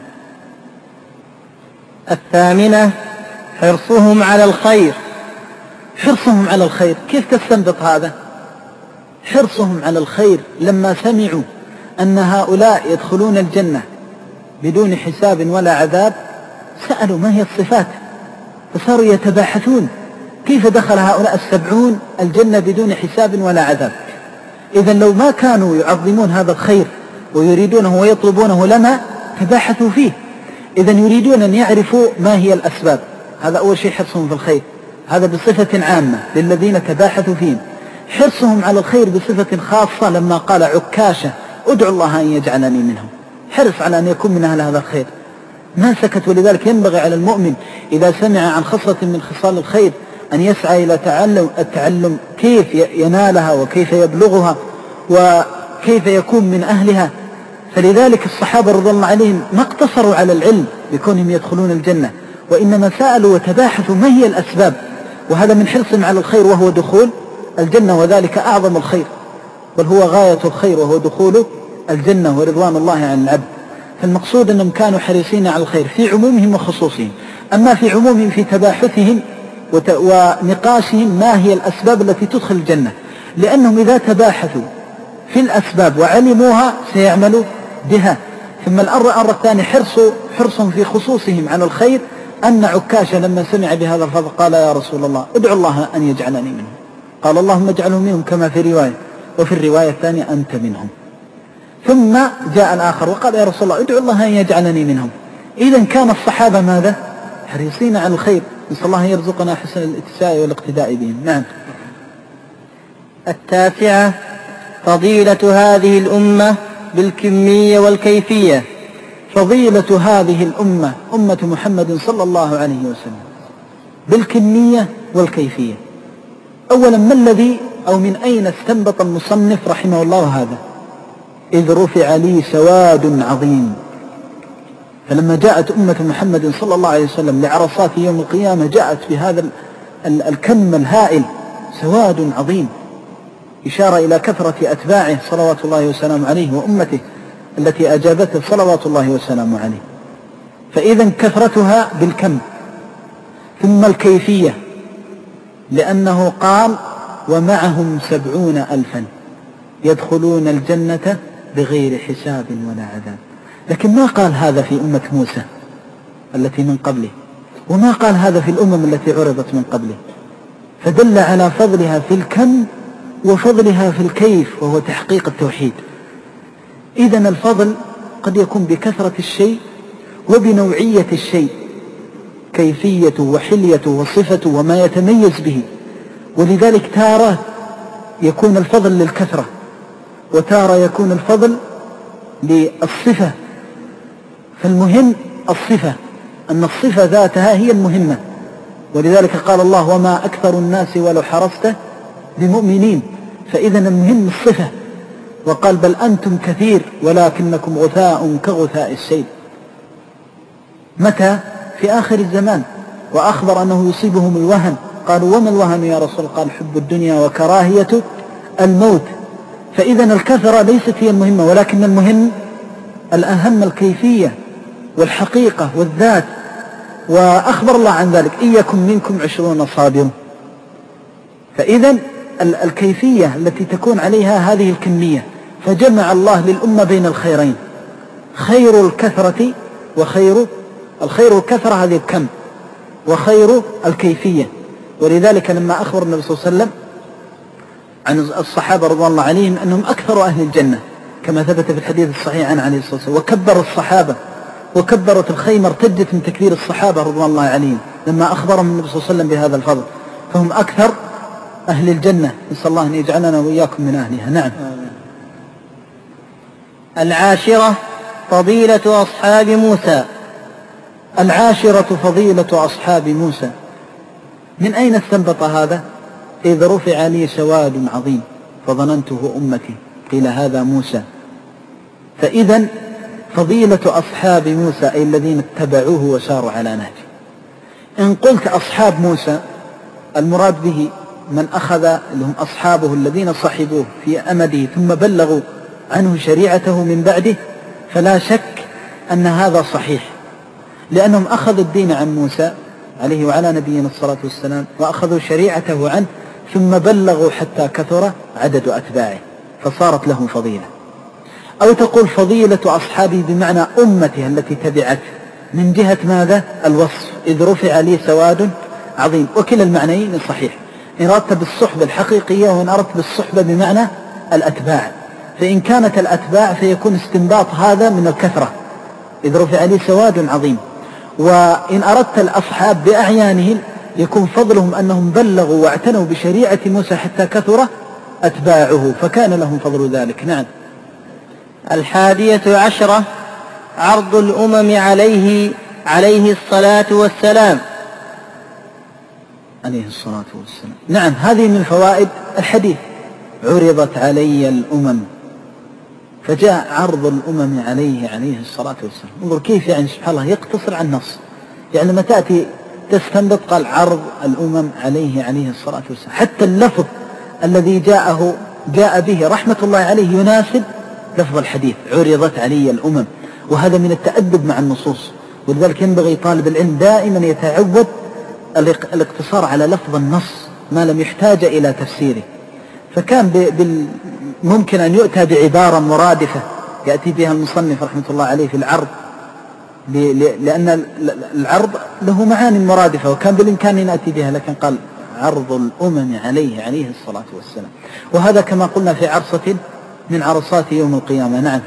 الثامنة حرصهم على الخير.
حرصهم على الخير، كيف تستنبط هذا؟ حرصهم على الخير لما سمعوا أن هؤلاء يدخلون الجنة بدون حساب ولا عذاب سألوا ما هي الصفات، فصاروا يتباحثون كيف دخل هؤلاء 70 الجنة بدون حساب ولا عذاب. إذن لو ما كانوا يعظمون هذا الخير ويريدونه ويطلبونه لما تباحثوا فيه. إذن يريدون أن يعرفوا ما هي الأسباب، هذا أول شيء حرصهم في الخير، هذا بصفة عامة للذين تباحثوا فيهم. حرصهم على الخير بصفة خاصة لما قال عكاشة ادعو الله أن يجعلني منهم، حرص على أن يكون من أهل هذا الخير، ما سكت. ولذلك ينبغي على المؤمن إذا سمع عن خصلة من خصال الخير أن يسعى إلى التعلم كيف ينالها وكيف يبلغها وكيف يكون من أهلها. فلذلك الصحابة رضي الله عليهم ما اقتصروا على العلم بكونهم يدخلون الجنة، وإنما سألوا وتباحثوا ما هي الأسباب، وهذا من حرصهم على الخير وهو دخول الجنة، وذلك أعظم الخير بل هو غاية الخير وهو دخول الجنة ورضوان الله عن العبد. فالمقصود أنهم كانوا حريصين على الخير في عمومهم وخصوصهم. أما في عمومهم في تباحثهم ونقاشهم ما هي الأسباب التي تدخل الجنة، لأنهم إذا تباحثوا في الأسباب وعلموها سيعملوا بها. ثم الأمر الثاني حرصهم في خصوصهم على الخير، أن عكاشة لما سمع بهذا الفضل قال يا رسول الله ادعو الله أن يجعلني منهم، قال اللهم اجعلهم منهم كما في رواية، وفي الرواية الثانية أنت منهم. ثم جاء الآخر وقال يا رسول الله ادعو الله أن يجعلني منهم. إذن كان الصحابة ماذا؟ حريصين على الخير، نسأل الله يرزقنا حسن الاتساع والاقتداء بهم. نعم.
التاسعة فضيلة هذه الأمة بالكمية والكيفية.
فضيلة هذه الأمة أمة محمد صلى الله عليه وسلم بالكمية والكيفية. أولا ما الذي أو من أين استنبط المصنف رحمه الله هذا؟ إذ رفع لي سواد عظيم. فلما جاءت أمة محمد صلى الله عليه وسلم لعرصات يوم القيامة جاءت بهذا الكم الهائل، سواد عظيم، إشارة إلى كثرة أتباعه صلوات الله وسلامه عليه وأمته التي أجابته صلوات الله وسلامه عليه. فإذا كثرتها بالكم. ثم الكيفية، لأنه قال ومعهم 70,000 يدخلون الجنة بغير حساب ولا عذاب، لكن ما قال هذا في أمة موسى التي من قبله، وما قال هذا في الأمم التي عرضت من قبله، فدل على فضلها في الكم وفضلها في الكيف وهو تحقيق التوحيد. إذن الفضل قد يكون بكثرة الشيء وبنوعية الشيء، كيفيته وحليته وصفته وما يتميز به. ولذلك تارة يكون الفضل للكثرة، وتارة يكون الفضل للصفة. فالمهم الصفة، أن الصفة ذاتها هي المهمة. ولذلك قال الله وما أكثر الناس ولو حرصت بمؤمنين. فإذا المهم الصفة. وقال بل أنتم كثير ولكنكم غثاء كغثاء السيل. متى؟ في آخر الزمان. وأخبر أنه يصيبهم الوهن. قالوا وما الوهن يا رسول؟ قال حب الدنيا وكراهية الموت. فإذا الكثرة ليست هي المهمة، ولكن المهم الأهم الكيفية والحقيقة والذات. وأخبر الله عن ذلك إن يكن منكم 20 صابرون. فإذا الكيفية التي تكون عليها هذه الكمية، فجمع الله للأمة بين الخيرين، خير الكثرة وخير الخير الكثرة هذه الكم، وخير الكيفية. ولذلك لما أخبر النبي صلى الله عليه وسلم عن الصحابة رضوان الله عليهم أنهم أكثر أهل الجنة كما ثبت في الحديث الصحيح عن عليه الصلاة والسلام، وكبر الصحابة وكبرت الخيمة ارتجت من تكبير الصحابة رضوان الله عليهم لما أخبرهم النبي صلى الله عليه وسلم بهذا الفضل، فهم أكثر أهل الجنة. نسأل الله أن يجعلنا وإياكم من أهلها. نعم.
العاشرة فضيلة أصحاب موسى.
العاشرة فضيلة أصحاب موسى. من أين استنبط هذا؟ إذ رفع لي سواد عظيم فظننته أمتي قيل هذا موسى. فإذا فضيلة أصحاب موسى أي الذين اتبعوه وساروا على نهجه. إن قلت أصحاب موسى المراد به من أخذ لهم أصحابه الذين صحبوه في أمده ثم بلغوا عنه شريعته من بعده، فلا شك أن هذا صحيح، لأنهم أخذوا الدين عن موسى عليه وعلى نبينا الصلاة والسلام وأخذوا شريعته عنه، ثم بلغوا حتى كثر عدد أتباعه فصارت لهم فضيلة. أو تقول فضيلة أصحابه بمعنى أمته التي تبعته من جهة ماذا؟ الوصف، إذ رفع لي سواد عظيم. وكلا المعنيين صحيح، إن أردت بالصحبة الحقيقية وإن أردت بالصحبة بمعنى الأتباع. فإن كانت الأتباع فيكون استنباط هذا من الكثرة، إذ رفع لي سواد عظيم. وإن أردت الأصحاب بأعيانهم يكون فضلهم أنهم بلغوا واعتنوا بشريعة موسى حتى كثر أتباعه، فكان لهم فضل ذلك. نعم.
11 عرض الأمم عليه الصلاة والسلام.
عليه الصلاة والسلام. نعم، هذه من فوائد الحديث، عرضت علي الأمم، فجاء عرض الأمم عليه الصلاة والسلام. انظر كيف يعني سبحان الله يقتصر عن النص، يعني لما تأتي تستنبط قال عرض الأمم عليه الصلاة والسلام، حتى اللفظ الذي جاء به رحمة الله عليه يناسب لفظ الحديث، عرضت علي الأمم. وهذا من التأدب مع النصوص، ولذلك ينبغي طالب العلم دائما يتعود الاقتصار على لفظ النص ما لم يحتاج إلى تفسيره. فكان ممكن أن يؤتى بعبارة مرادفة يأتي بها المصنف رحمة الله عليه في العرض، لأن العرض له معاني مرادفة، وكان بالإمكان أن يأتي بها، لكن قال عرض الأمم عليه الصلاة والسلام. وهذا كما قلنا في عرصة من عرصات يوم القيامة. نعم.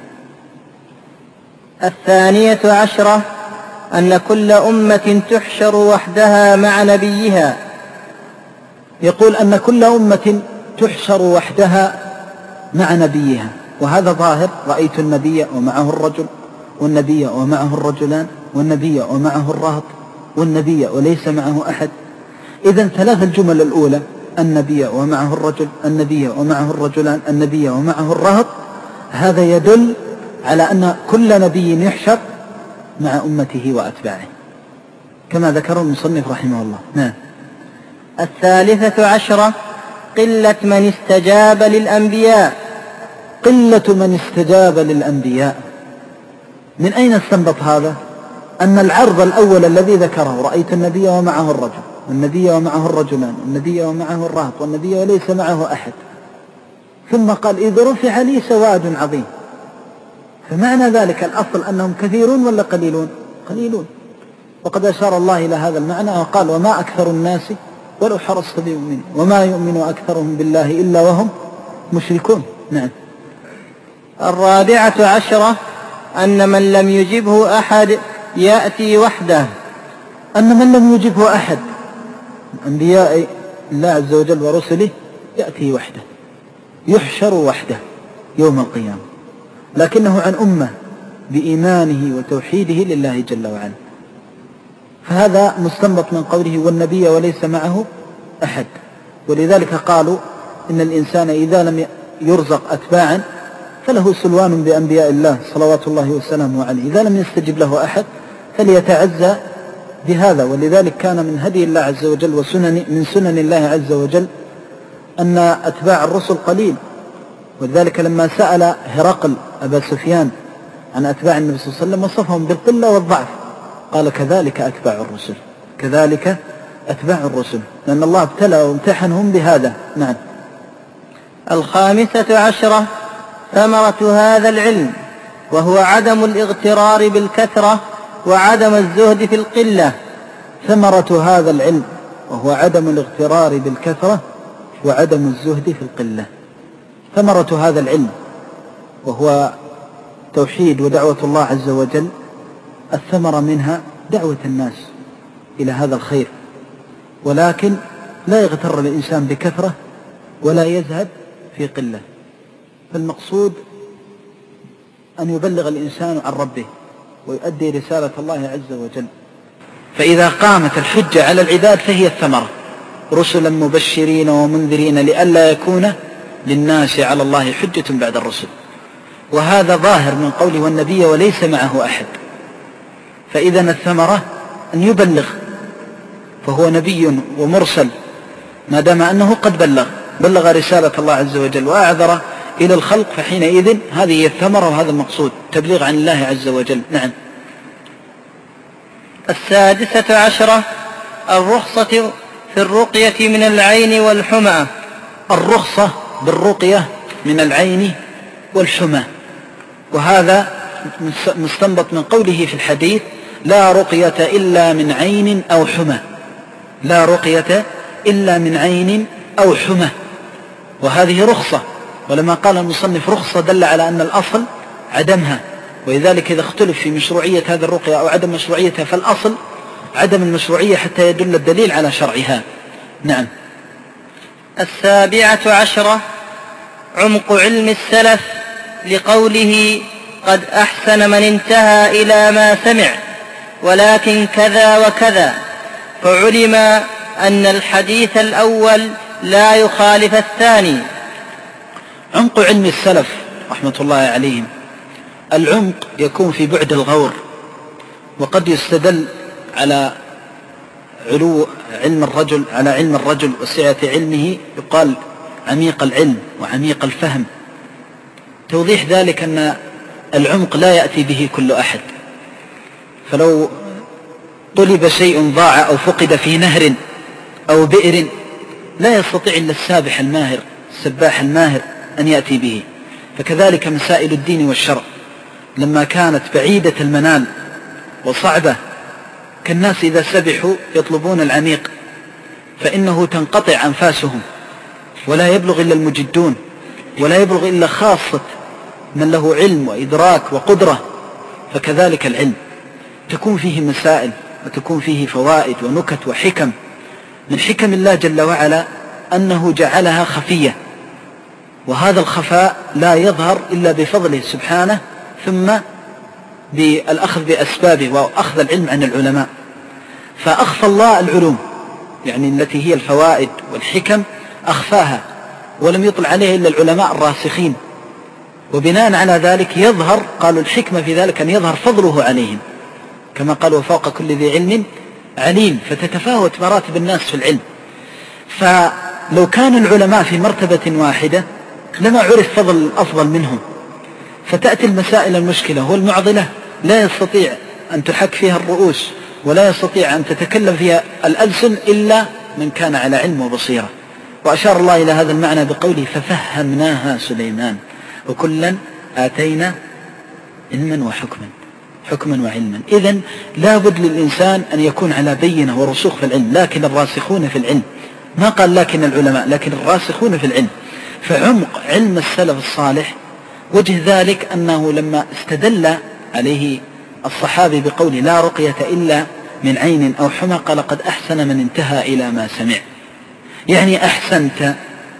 12 أن كل أمة تحشر وحدها مع نبيها.
يقول أن كل أمة تحشر وحدها مع نبيها، وهذا ظاهر، رأيت النبي ومعه الرجل، والنبي ومعه الرجلان، والنبي ومعه الرهط، والنبي وليس معه أحد. إذن 3 الجمل الأولى النبي ومعه الرجل، النبي ومعه الرجلان، النبي ومعه الرهط، هذا يدل على أن كل نبي يحشر مع أمته وأتباعه كما ذكر المصنف رحمه الله. نعم.
13 قلة من استجاب للأنبياء.
قلة من استجاب للأنبياء، من أين استنبط هذا؟ أن العرض الأول الذي ذكره رأيت النبي ومعه الرجل، والنبي ومعه الرجلان، والنبي ومعه الرهط، والنبي وليس معه أحد، ثم قال إذ رفع لي سواد عظيم، فمعنى ذلك الأصل أنهم كثيرون ولا قليلون؟ قليلون. وقد أشار الله إلى هذا المعنى وقال وما أكثر الناس ولو حرصت بمؤمنين وما يؤمن أكثرهم بالله إلا وهم مشركون. نعم.
14 أن من لم يجبه أحد يأتي وحده.
أن من لم يجبه أحد أنبياء الله عز وجل ورسله يأتي وحده، يحشر وحده يوم القيامة، لكنه عن أمة بإيمانه وتوحيده لله جل وعلا. فهذا مستنبط من قوله والنبي وليس معه أحد. ولذلك قالوا إن الإنسان إذا لم يرزق أتباعا فله سلوان بأنبياء الله صلوات الله وسلامه عليه، إذا لم يستجب له أحد فليتعزى بهذا. ولذلك كان من هدي الله عز وجل من سنن الله عز وجل أن أتباع الرسل قليل. ولذلك لما سأل هرقل أبا سفيان عن أتباع النبي صلى الله عليه وسلم وصفهم بالقلة والضعف، قال كذلك أتباع الرسل، كذلك أتباع الرسل، لأن الله ابتلى وامتحنهم بهذا. نعم.
15 ثمرة هذا العلم، وهو عدم الاغترار بالكثرة وعدم الزهد في القلة.
ثمرة هذا العلم وهو عدم الاغترار بالكثرة وعدم الزهد في القلة. ثمرة هذا العلم وهو توحيد ودعوة الله عز وجل، الثمرة منها دعوة الناس إلى هذا الخير، ولكن لا يغتر الإنسان بكثرة ولا يزهد في قلة. فالمقصود أن يبلغ الإنسان عن ربه ويؤدي رسالة الله عز وجل. فإذا قامت الحجة على العباد فهي الثمرة، رسلا مبشرين ومنذرين لئلا يكون للناس على الله حجة بعد الرسل. وهذا ظاهر من قوله والنبي وليس معه أحد. فإذا الثمرة أن يبلغ، فهو نبي ومرسل ما دام أنه قد بلغ رسالة الله عز وجل وأعذر إلى الخلق، فحينئذ هذه هي الثمرة وهذا المقصود، تبليغ عن الله عز وجل. نعم.
16 الرخصة في الرقية من العين والحمى.
الرخصة بالرقية من العين والحمى، وهذا مستنبط من قوله في الحديث: لا رقية إلا من عين أو حمى. لا رقية إلا من عين أو حمى، وهذه رخصة. ولما قال المصنف رخصة دل على أن الأصل عدمها، ولذلك إذا اختلف في مشروعية هذه الرقية أو عدم مشروعيتها فالأصل عدم المشروعية حتى يدل الدليل على شرعها. نعم.
17 عمق علم السلف، لقوله: قد أحسن من انتهى إلى ما سمع، ولكن كذا وكذا، فعلم أن الحديث الأول لا يخالف الثاني.
عمق علم السلف رحمة الله عليهم، العمق يكون في بعد الغور، وقد يستدل على علو علم الرجل على علم الرجل وسعة علمه، يقال عميق العلم وعميق الفهم. توضيح ذلك أن العمق لا يأتي به كل أحد، فلو طلب شيء ضاع أو فقد في نهر أو بئر لا يستطيع إلا السابح الماهر السباح الماهر أن يأتي به. فكذلك مسائل الدين والشرع لما كانت بعيدة المنال وصعبة، كالناس إذا سبحوا يطلبون العميق فإنه تنقطع أنفاسهم، ولا يبلغ إلا المجدون، ولا يبلغ إلا خاصة من له علم وإدراك وقدرة. فكذلك العلم تكون فيه مسائل وتكون فيه فوائد ونكت وحكم. من حكم الله جل وعلا أنه جعلها خفية، وهذا الخفاء لا يظهر إلا بفضله سبحانه، ثم بالأخذ بأسبابه وأخذ العلم عن العلماء. فأخفى الله العلوم، يعني التي هي الفوائد والحكم أخفاها، ولم يطلع عليها إلا العلماء الراسخين. وبناء على ذلك يظهر، قالوا الحكمة في ذلك أن يظهر فضله عليهم، كما قالوا: وفوق كل ذي علم عليم. فتتفاوت مراتب الناس في العلم. فلو كان العلماء في مرتبة واحدة لما عرف فضل الأفضل منهم. فتأتي المسائل المشكلة والمعضلة لا يستطيع أن تحك فيها الرؤوس، ولا يستطيع أن تتكلم فيها الألسن إلا من كان على علم وبصيرة. وأشار الله إلى هذا المعنى بقوله: ففهمناها سليمان وكلا آتينا علما وحكما، حكما وعلما. إذن لا بد للإنسان أن يكون على بينة ورسوخ في العلم. لكن الراسخون في العلم، ما قال لكن العلماء، لكن الراسخون في العلم. فعمق علم السلف الصالح وجه ذلك أنه لما استدل عليه الصحابي بقول: لا رقية إلا من عين أو حمى، قال: قد أحسن من انتهى إلى ما سمع. يعني أحسنت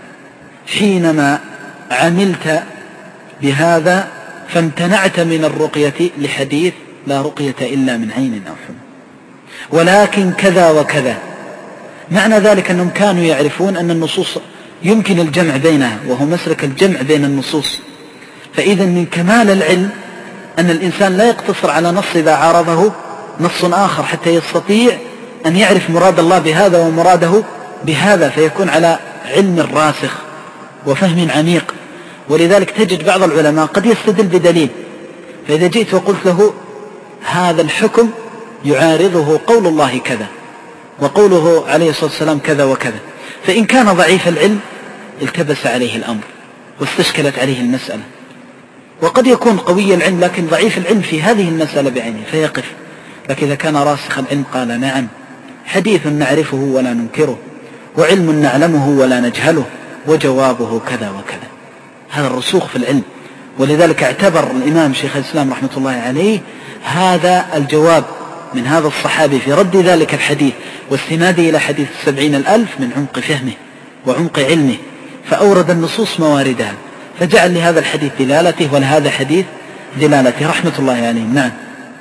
حينما عملت بهذا فامتنعت من الرقية لحديث: لا رقية إلا من عين أو حمى، ولكن كذا وكذا. معنى ذلك أنهم كانوا يعرفون أن النصوص يمكن الجمع بينها، وهو مسلك الجمع بين النصوص. فإذا من كمال العلم أن الإنسان لا يقتصر على نص إذا عارضه نص آخر، حتى يستطيع أن يعرف مراد الله بهذا ومراده بهذا، فيكون على علم راسخ وفهم عميق. ولذلك تجد بعض العلماء قد يستدل بدليل، فإذا جئت وقلت له: هذا الحكم يعارضه قول الله كذا وقوله عليه الصلاة والسلام كذا وكذا، فإن كان ضعيف العلم التبس عليه الأمر واستشكلت عليه المسألة. وقد يكون قوي العلم لكن ضعيف العلم في هذه المسألة بعينه فيقف. لكن إذا كان راسخ العلم قال: نعم، حديث نعرفه ولا ننكره، وعلم نعلمه ولا نجهله، وجوابه كذا وكذا. هذا الرسوخ في العلم. ولذلك اعتبر الإمام شيخ الإسلام رحمة الله عليه هذا الجواب من هذا الصحابي في رد ذلك الحديث واستناده إلى حديث 70,000 من عمق فهمه وعمق علمه، فأورد النصوص مواردها، فجعل لهذا الحديث دلالته ولهذا حديث دلالته رحمة الله عليه. نعم.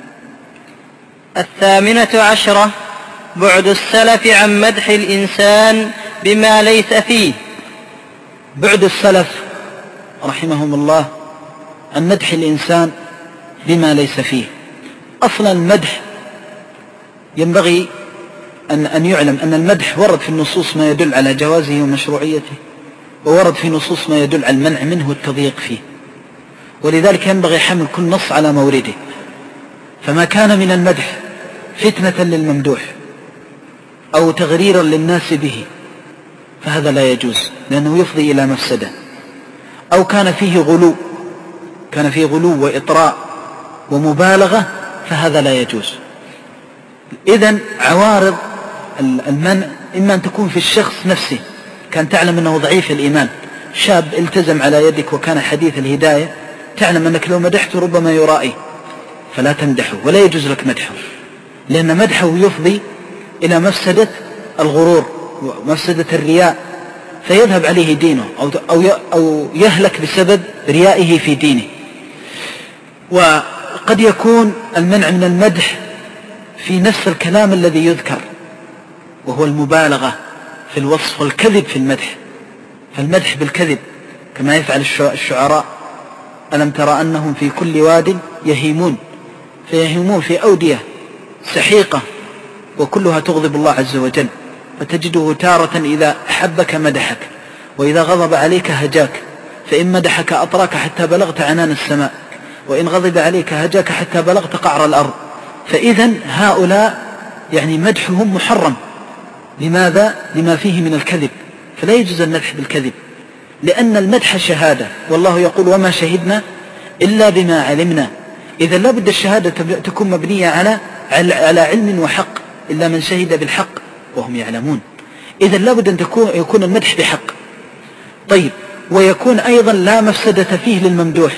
18 بعد السلف عن مدح الإنسان بما ليس فيه.
بعد السلف رحمهم الله عن مدح الإنسان بما ليس فيه. أصلا المدح ينبغي أن يعلم أن المدح ورد في النصوص ما يدل على جوازه ومشروعيته، وورد في نصوص ما يدل على المنع منه والتضييق فيه، ولذلك ينبغي حمل كل نص على مورده. فما كان من المدح فتنة للممدوح أو تغريرا للناس به فهذا لا يجوز، لأنه يفضي إلى مفسدة، أو كان فيه غلو وإطراء ومبالغة فهذا لا يجوز. إذن عوارض المنع إما أن تكون في الشخص نفسه، كان تعلم أنه ضعيف الإيمان، شاب التزم على يدك وكان حديث الهداية، تعلم أنك لو مدحته ربما يرائي فلا تمدحه ولا يجوز لك مدحه، لأن مدحه يفضي إلى مفسدة الغرور ومفسدة الرياء، فيذهب عليه دينه أو يهلك بسبب ريائه في دينه. وقد يكون المنع من المدح في نفس الكلام الذي يذكر، وهو المبالغة في الوصف والكذب في المدح، فالمدح بالكذب كما يفعل الشعراء: ألم ترى أنهم في كل واد يهيمون، فيهيمون في أودية سحيقة وكلها تغضب الله عز وجل، فتجده تارة إذا أحبك مدحك، وإذا غضب عليك هجاك، فإن مدحك أطراك حتى بلغت عنان السماء، وإن غضب عليك هجاك حتى بلغت قعر الأرض. فإذن هؤلاء يعني مدحهم محرم. لماذا؟ لما فيه من الكذب، فلا يجوز المدح بالكذب، لأن المدح شهادة، والله يقول: وما شهدنا إلا بما علمنا. إذا لابد الشهادة تكون مبنية على علم وحق، إلا من شهد بالحق وهم يعلمون. إذا لابد أن يكون المدح بحق. طيب، ويكون أيضا لا مفسدة فيه للممدوح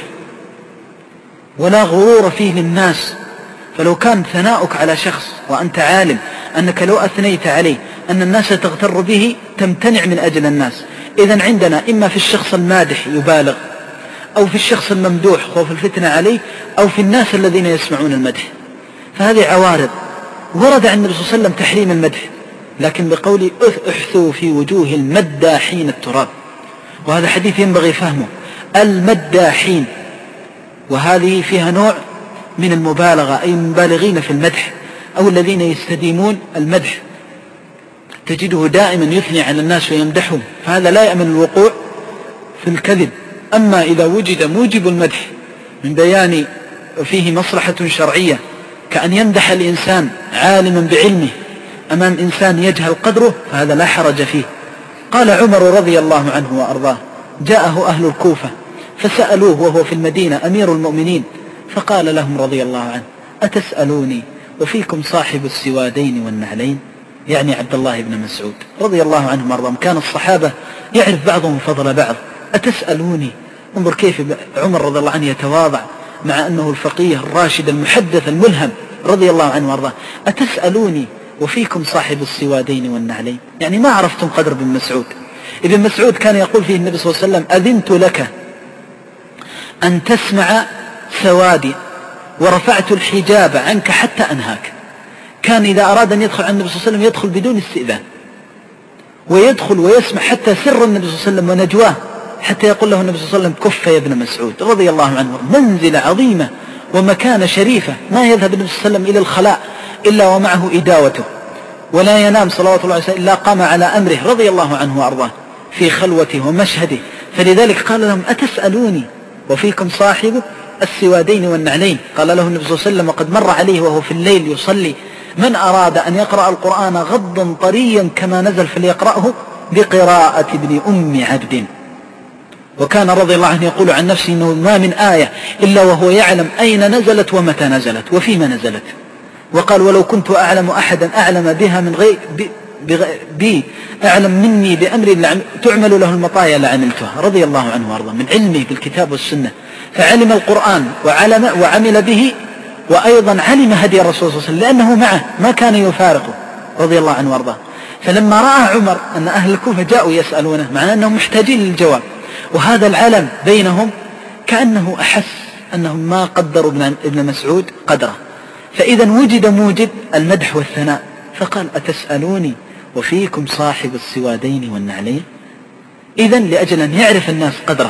ولا غرور فيه للناس. فلو كان ثناؤك على شخص وأنت عالم أنك لو أثنيت عليه أن الناس تغتر به تمتنع من أجل الناس، إذن عندنا إما في الشخص المادح يبالغ، أو في الشخص الممدوح خوف الفتنة عليه، أو في الناس الذين يسمعون المدح. فهذه عوارض. ورد عن النبي صلى الله عليه وسلم تحريم المدح، لكن بقول: احثوا في وجوه المداحين التراب. وهذا حديث ينبغي فهمه، المداحين، وهذه فيها نوع من المبالغة، أي المبالغين في المدح أو الذين يستديمون المدح، تجده دائما يثني على الناس ويمدحهم، فهذا لا يأمن الوقوع في الكذب. أما إذا وجد موجب المدح من بيان فيه مصلحة شرعية، كأن يمدح الإنسان عالما بعلمه أمام إنسان يجهل قدره، فهذا لا حرج فيه. قال عمر رضي الله عنه وأرضاه: جاءه أهل الكوفة فسألوه وهو في المدينة أمير المؤمنين، فقال لهم رضي الله عنه: أتسألوني وفيكم صاحب السوادين والنعلين؟ يعني عبد الله بن مسعود رضي الله عنه وأرضاه. كان الصحابة يعرف بعضهم فضل بعض. أتسألوني؟ انظر كيف عمر رضي الله عنه يتواضع مع أنه الفقيه الراشد المحدث الملهم رضي الله عنه وأرضاه. أتسألوني وفيكم صاحب السوادين والنعلين؟ يعني ما عرفتم قدر ابن مسعود. ابن مسعود كان يقول فيه النبي صلى الله عليه وسلم: أذنت لك أن تسمع سوادي ورفعت الحجاب عنك حتى أنهاك. كان إذا أراد أن يدخل عن النبي صلى الله عليه وسلم يدخل بدون استئذان، ويدخل ويسمع حتى سر النبي صلى الله عليه وسلم ونجواه، حتى يقول له النبي صلى الله عليه وسلم: كف يا ابن مسعود رضي الله عنه. منزلة عظيمة ومكانة شريفة. ما يذهب النبي صلى الله عليه وسلم إلى الخلاء إلا ومعه إداوته، ولا ينام صلوات الله عليه وسلم إلا قام على أمره رضي الله عنه وأرضاه في خلوته ومشهده. فلذلك قال لهم: أتسألوني وفيكم صاحب السوادين والنعلين؟ قال له النبي صلى الله عليه وسلم وقد مر عليه وهو في الليل يصلي: من أراد أن يقرأ القرآن غضا طريا كما نزل فليقرأه بقراءة ابن أم عبد. وكان رضي الله عنه يقول عن نفسه: إنه ما من آية إلا وهو يعلم أين نزلت ومتى نزلت وفيما نزلت. وقال: ولو كنت أعلم أحدا أعلم بها من غير أعلم مني بأمر تعمل له المطايا لعملتها، رضي الله عنه وارضاه، من علمه بالكتاب والسنة. فعلم القرآن وعمل به، وأيضا علم هدي الرسول صلى الله عليه وسلم لأنه معه ما كان يفارقه رضي الله عنه وارضاه. فلما رأى عمر أن أهل الكوفة جاءوا يسألونه، معناه أنهم محتاجين للجواب، وهذا العلم بينهم، كأنه أحس أنهم ما قدروا ابن مسعود قدره. فإذا وجد موجب المدح والثناء، فقال: أتسألوني وفيكم صاحب السوادين والنعلين؟ إذن لأجل أن يعرف الناس قدره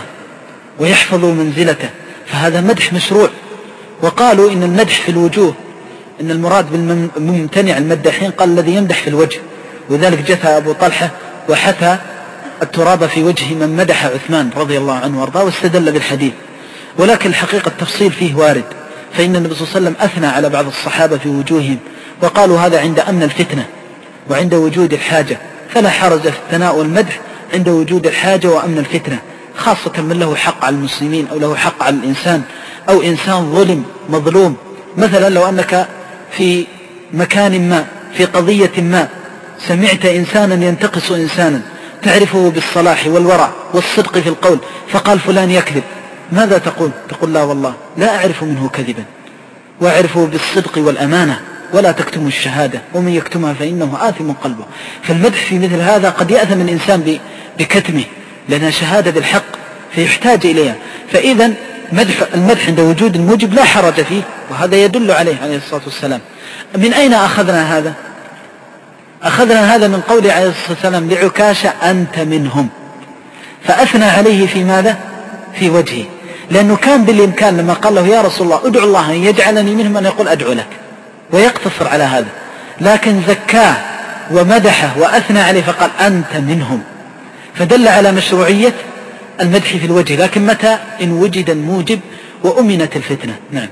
ويحفظوا منزلته، فهذا مدح مشروع. وقالوا إن المدح في الوجوه إن المراد بالممتنع المداحين قال الذي يمدح في الوجه، وذلك جثى أبو طلحة وحثى التراب في وجه من مدح عثمان رضي الله عنه وارضاه واستدل بالحديث. ولكن الحقيقة التفصيل فيه وارد، فإن النبي صلى الله عليه وسلم أثنى على بعض الصحابة في وجوههم وقالوا هذا عند أمن الفتنة وعند وجود الحاجة، فلا حرج في الثناء والمدح عند وجود الحاجة وأمن الفتنة، خاصة من له حق على المسلمين أو له حق على الإنسان أو إنسان ظلم مظلوم. مثلا لو أنك في مكان ما في قضية ما سمعت إنسانا ينتقص إنسانا تعرفه بالصلاح والورع والصدق في القول فقال فلان يكذب، ماذا تقول؟ تقول لا والله لا أعرف منه كذبا وأعرفه بالصدق والأمانة ولا تكتم الشهادة ومن يكتمها فإنه آثم قلبه. فالمدح في مثل هذا قد يأثم الإنسان بكتمه لأنها شهادة بالحق فيحتاج إليها. فإذا المدح عند وجود الموجب لا حرج فيه، وهذا يدل عليه الصلاة والسلام. من أين أخذنا هذا؟ أخذنا هذا من قوله عليه الصلاة والسلام لعكاشة أنت منهم، فأثنى عليه في ماذا؟ في وجهه، لأنه كان بالإمكان لما قال له يا رسول الله ادعو الله أن يجعلني منهم أن يقول أدعو لك ويقتصر على هذا، لكن زكاه ومدحه وأثنى عليه فقال أنت منهم، فدل على مشروعية المدح في الوجه، لكن متى؟ إن وجد الموجب وأمنت الفتنة. نعم.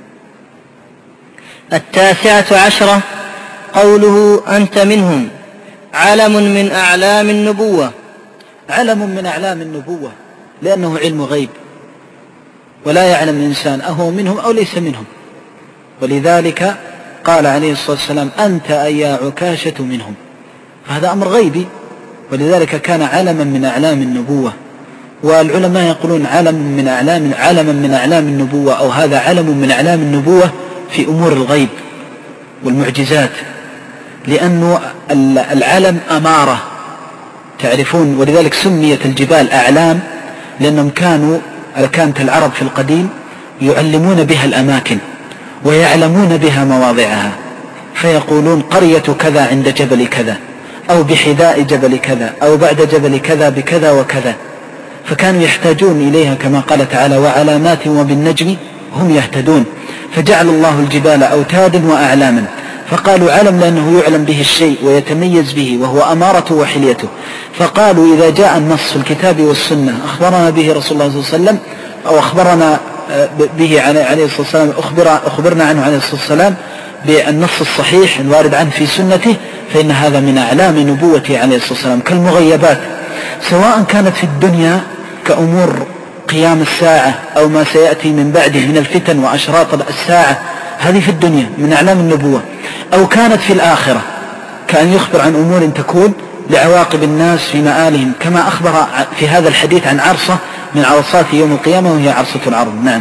19 قوله أنت منهم علم من أعلام النبوة.
علم من أعلام النبوة لأنه علم غيب ولا يعلم الإنسان أهو منهم أو ليس منهم، ولذلك قال عليه الصلاة والسلام أنت أيا عكاشة منهم، فهذا أمر غيبي، ولذلك كان علما من أعلام النبوة. والعلماء يقولون علما من أعلام النبوة أو هذا علم من أعلام النبوة في أمور الغيب والمعجزات، لأنه العلم أمارة تعرفون، ولذلك سميت الجبال أعلام لأنهم كانت العرب في القديم يعلمون بها الأماكن ويعلمون بها مواضعها، فيقولون قرية كذا عند جبل كذا أو بحذاء جبل كذا أو بعد جبل كذا بكذا وكذا، فكانوا يحتاجون إليها كما قال تعالى وعلامات وبالنجم هم يهتدون، فجعل الله الجبال أوتادا وأعلاما، فقالوا علم لأنه يعلم به الشيء ويتميز به وهو أمارته وحليته، فقالوا إذا جاء النص في الكتاب والسنة أخبرنا به رسول الله صلى الله عليه وسلم أو أخبرنا به عليه الصلاة والسلام أخبرنا عنه عليه الصلاة والسلام بالنص الصحيح الوارد عنه في سنته، فإن هذا من أعلام نبوته عليه الصلاة والسلام، كالمغيبات سواء كانت في الدنيا كأمور قيام الساعة أو ما سيأتي من بعده من الفتن وأشراط الساعة، هذه في الدنيا من أعلام النبوة، أو كانت في الآخرة كأن يخبر عن أمور تكون لعواقب الناس في مآلهم، كما أخبر في هذا الحديث عن عرصة من عرصات يوم القيامة وهي عرصة العرض. نعم.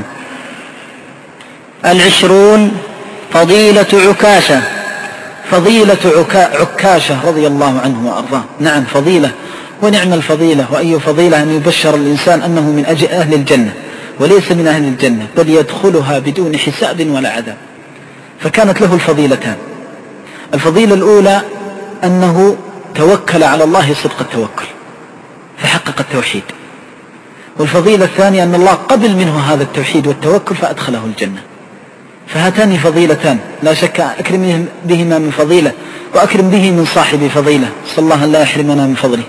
20 فضيلة عكاشة.
فضيلة عكاشة رضي الله عنه وأرضاه. نعم فضيلة، ونعم الفضيلة، وأي فضيلة أن يبشر الإنسان أنه من أهل الجنة وليس من أهل الجنة بل يدخلها بدون حساب ولا عذاب، فكانت له الفضيلتان. الفضيلة الأولى أنه توكل على الله صدق التوكل فحقق التوحيد، والفضيلة الثانية أن الله قبل منه هذا التوحيد والتوكل فأدخله الجنة، فهاتان فضيلتان لا شك أكرم بهما من فضيلة وأكرم به من صاحب فضيلة، صلى الله أن لا يحرمنا من فضله.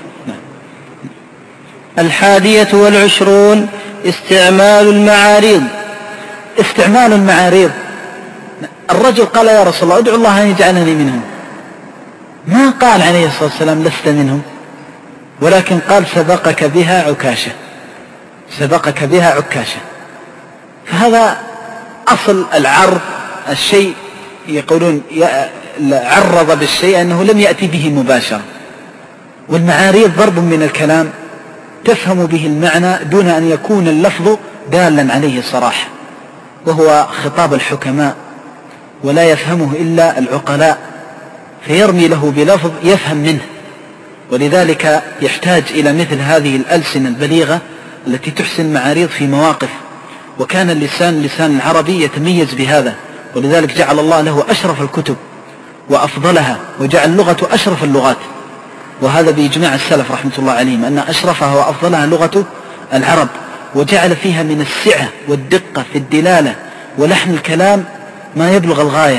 21 استعمال المعاريض.
استعمال المعاريض، الرجل قال يا رسول الله ادعو الله أن يجعلني منهم، ما قال عليه الصلاة والسلام لست منهم، ولكن قال سبقك بها عكاشة، سبقك بها عكاشة. فهذا أصل العرض، الشيء يقولون عرض بالشيء أنه لم يأتي به مباشرة، والمعاريض ضرب من الكلام تفهم به المعنى دون أن يكون اللفظ دالا عليه صراحة، وهو خطاب الحكماء ولا يفهمه إلا العقلاء، فيرمي له بلفظ يفهم منه، ولذلك يحتاج إلى مثل هذه الألسنة البليغة التي تحسن معاريض في مواقف، وكان اللسان العربي يتميز بهذا، ولذلك جعل الله له أشرف الكتب وأفضلها، وجعل اللغة أشرف اللغات، وهذا بإجماع السلف رحمة الله عليهم أن أشرفها وأفضلها لغة العرب، وجعل فيها من السعة والدقة في الدلالة ولحن الكلام ما يبلغ الغاية،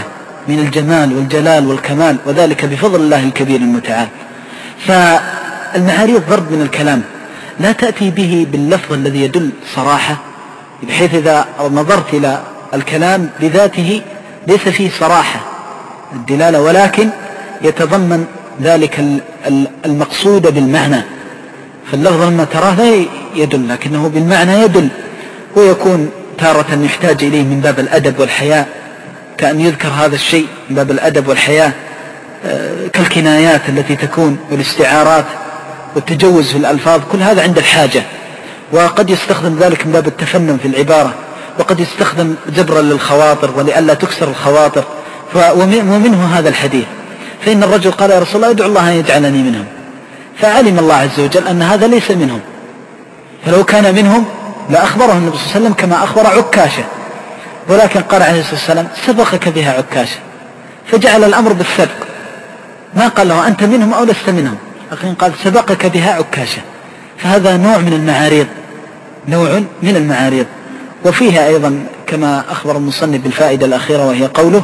من الجمال والجلال والكمال، وذلك بفضل الله الكبير المتعال. فالمعاريض ضرب من الكلام لا تأتي به باللفظ الذي يدل صراحة، بحيث إذا نظرت إلى الكلام بذاته ليس فيه صراحة الدلالة، ولكن يتضمن ذلك المقصود بالمعنى. فاللفظ لما تراه لا يدل، لكنه بالمعنى يدل، ويكون تارة يحتاج إليه من باب الأدب والحياء، كأن يذكر هذا الشيء من باب الأدب والحياء، كالكنايات التي تكون والاستعارات والتجوز في الألفاظ، كل هذا عند الحاجة. وقد يستخدم ذلك من باب التفنن في العبارة، وقد يستخدم جبرا للخواطر ولئلا تكسر الخواطر. ومنه هذا الحديث، فإن الرجل قال يا رسول الله ادعو الله أن يجعلني منهم، فعلم الله عز وجل أن هذا ليس منهم، فلو كان منهم لأخبره النبي صلى الله عليه وسلم كما أخبر عكاشة، ولكن قال عليه الصلاة والسلام سبقك بها عكاشة، فجعل الأمر بالسبق، ما قال له أنت منهم أو لست منهم، لكن قال سبقك بها عكاشة. فهذا نوع من المعاريض، نوع من المعاريض. وفيها أيضا كما أخبر المصنف بالفائدة الأخيرة، وهي قوله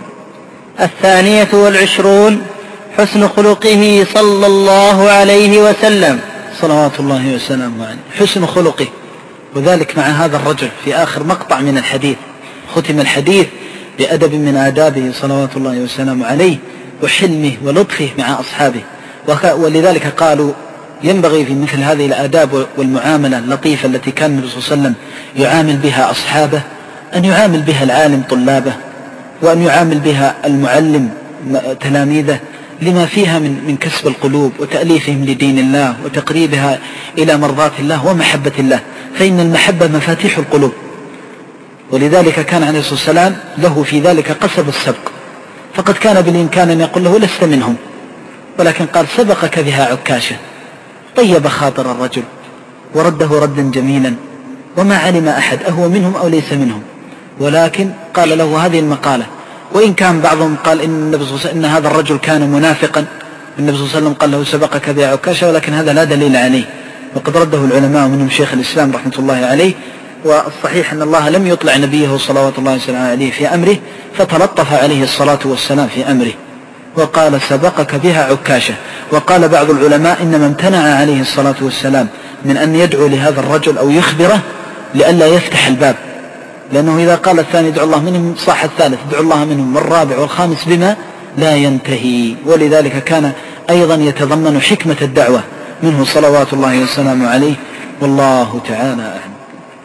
22 حسن خلقه صلى الله عليه وسلم،
صلوات الله وسلامه عليه، حسن خلقه، وذلك مع هذا الرجل في آخر مقطع من الحديث. ختم الحديث بأدب من آدابه صلوات الله وسلامه عليه، وحلمه ولطفه مع أصحابه. ولذلك قالوا ينبغي في مثل هذه الآداب والمعاملة اللطيفة التي كان النبي صلى الله عليه وسلم يعامل بها أصحابه، أن يعامل بها العالم طلابه، وأن يعامل بها المعلم تلاميذه، لما فيها من كسب القلوب وتأليفهم لدين الله وتقريبها إلى مرضاة الله ومحبة الله، فإن المحبة مفاتيح القلوب. ولذلك كان عليه الصلاة والسلام له في ذلك قصب السبق، فقد كان بالإمكان أن يقول له لست منهم، ولكن قال سبقك بها عكاشة، طيب خاطر الرجل ورده ردا جميلا، وما علم أحد أهو منهم أو ليس منهم، ولكن قال له هذه المقالة. وإن كان بعضهم قال إن هذا الرجل كان منافقا، النبي صلى الله عليه وسلم قال له سبقك بها عكاشة، ولكن هذا لا دليل عليه، وقد رده العلماء منهم شيخ الإسلام رحمة الله عليه. والصحيح أن الله لم يطلع نبيه صلوات الله وسلامه عليه في أمره، فتلطف عليه الصلاة والسلام في أمره وقال سبقك بها عكاشة. وقال بعض العلماء إنما امتنع عليه الصلاة والسلام من أن يدعو لهذا الرجل أو يخبره لئلا يفتح الباب، لأنه إذا قال الثاني ادعو الله منهم صاح الثالث ادعو الله منهم، والرابع والخامس بما لا ينتهي. ولذلك كان أيضا يتضمن حكمة الدعوة منه صلوات الله وسلامه عليه، والله تعالى أعلم.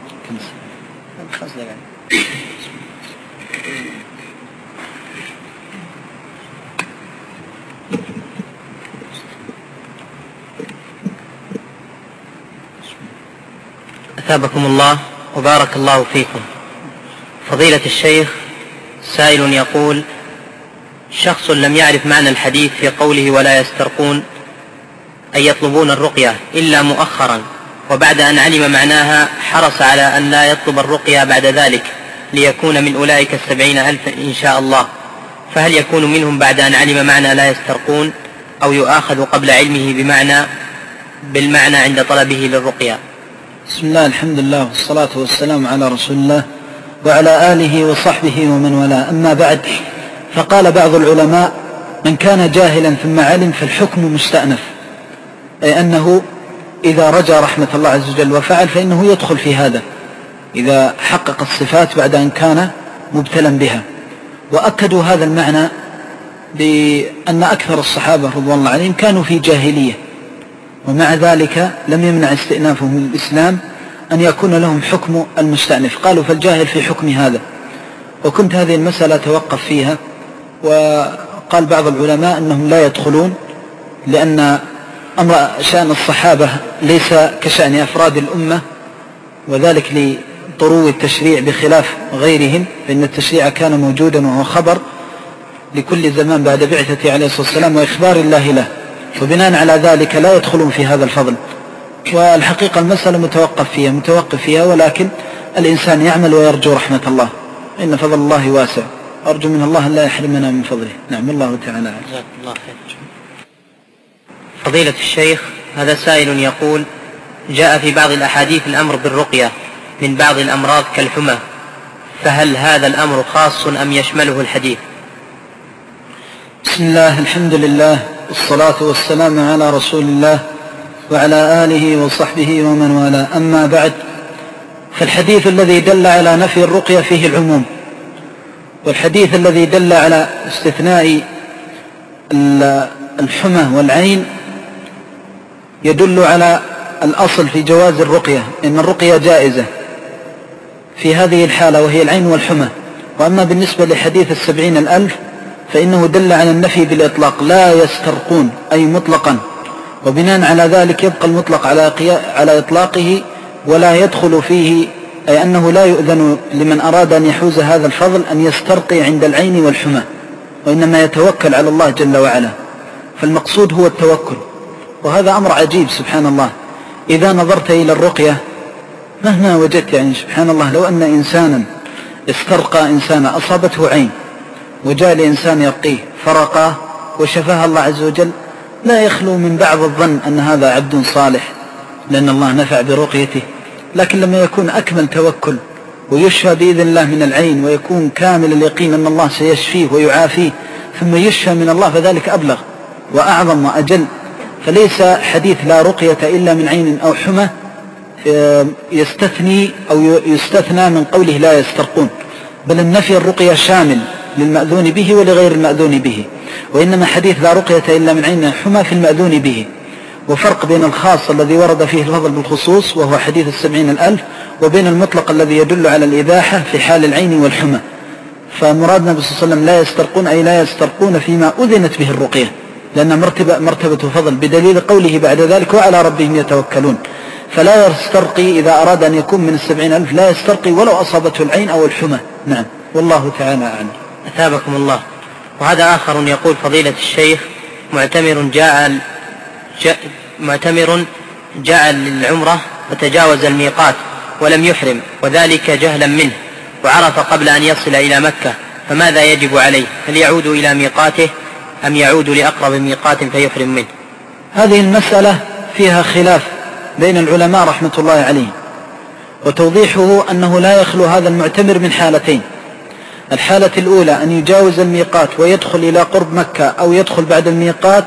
أثابكم الله وبارك الله فيكم. فضيلة الشيخ، سائل يقول: شخص لم يعرف معنى الحديث في قوله ولا يسترقون أي يطلبون الرقية إلا مؤخرا، وبعد أن علم معناها حرص على أن لا يطلب الرقية بعد ذلك ليكون من أولئك 70,000 إن شاء الله، فهل يكون منهم بعد أن علم معنى لا يسترقون، أو يؤاخذ قبل علمه بالمعنى عند طلبه للرقية؟
بسم الله، الحمد لله والصلاة والسلام على رسول الله وعلى آله وصحبه ومن والاه. أما بعد، فقال بعض العلماء: من كان جاهلا ثم علم فالحكم مستأنف، أي أنه إذا رجى رحمة الله عز وجل وفعل فإنه يدخل في هذا إذا حقق الصفات بعد أن كان مبتلا بها. وأكدوا هذا المعنى بأن أكثر الصحابة رضوان الله عليهم كانوا في جاهلية، ومع ذلك لم يمنع استئنافهم للإسلام أن يكون لهم حكم المستأنف. قالوا فالجاهل في حكم هذا. وكنت هذه المسألة توقف فيها، وقال بعض العلماء أنهم لا يدخلون، لأن أمر شأن الصحابة ليس كشأن أفراد الأمة، وذلك لطرو التشريع بخلاف غيرهم، فإن التشريع كان موجودا وهو خبر لكل زمان بعد بعثة عليه الصلاة والسلام وإخبار الله له، وبناء على ذلك لا يدخلون في هذا الفضل. والحقيقة المسألة متوقف فيها، ولكن الإنسان يعمل ويرجو رحمة الله، إن فضل الله واسع، أرجو من الله لا يحرمنا من فضله. نعم، الله تعالى.
جزاك الله خير. فضيلة الشيخ، هذا سائل يقول: جاء في بعض الأحاديث الأمر بالرقية من بعض الأمراض كالحمى، فهل هذا الأمر خاص أم يشمله الحديث؟
بسم الله، الحمد لله، والصلاة والسلام على رسول الله وعلى آله وصحبه ومن والاه. أما بعد، فالحديث الذي دل على نفي الرقية فيه العموم، والحديث الذي دل على استثناء الحمى والعين يدل على الأصل في جواز الرقية، إن الرقية جائزة في هذه الحالة وهي العين والحمى. وأما بالنسبة لحديث 70,000 فإنه دل على النفي بالإطلاق، لا يسترقون أي مطلقا، وبناء على ذلك يبقى المطلق على إطلاقه ولا يدخل فيه، أي أنه لا يؤذن لمن أراد أن يحوز هذا الفضل أن يسترقي عند العين والحمى، وإنما يتوكل على الله جل وعلا. فالمقصود هو التوكل، وهذا أمر عجيب سبحان الله. إذا نظرت إلى الرقية مهما وجدت، يعني سبحان الله، لو أن إنسانا استرقى إنسانا أصابته عين وجاء لإنسان يرقيه فرقاه وشفاه الله عز وجل، لا يخلو من بعض الظن أن هذا عبد صالح لأن الله نفع برقيته. لكن لما يكون أكمل توكل ويشفى بإذن الله من العين، ويكون كامل اليقين أن الله سيشفيه ويعافيه، ثم يشفى من الله، فذلك أبلغ وأعظم وأجل. فليس حديث لا رقية إلا من عين أو حمى يستثني أو يستثنى من قوله لا يسترقون، بل النفي الرقية شامل للمأذون به ولغير المأذون به، وإنما حديث لا رقية إلا من عين حمى في المأذون به. وفرق بين الخاص الذي ورد فيه الفضل بالخصوص وهو حديث 70,000، وبين المطلق الذي يدل على الإباحة في حال العين والحمى. فمراد النبي صلى الله عليه وسلم لا يسترقون أي لا يسترقون فيما أذنت به الرقية، لأن مرتبة فضل، بدليل قوله بعد ذلك وعلى ربهم يتوكلون. فلا يسترقي إذا أراد أن يكون من 70,000 لا يسترقي ولو أصابته العين أو الحمى. نعم، والله تعالى أعلم.
أثابكم الله. وهذا آخر يقول فضيلة الشيخ: معتمر جاء للعمرة وتجاوز الميقات ولم يحرم، وذلك جهلا منه، وعرف قبل أن يصل إلى مكة، فماذا يجب عليه؟ هل يعود إلى ميقاته أم يعود لأقرب ميقات فيحرم منه؟
هذه المسألة فيها خلاف بين العلماء رحمة الله عليهم، وتوضيحه أنه لا يخلو هذا المعتمر من حالتين: الحالة الأولى أن يجاوز الميقات ويدخل إلى قرب مكة، أو يدخل بعد الميقات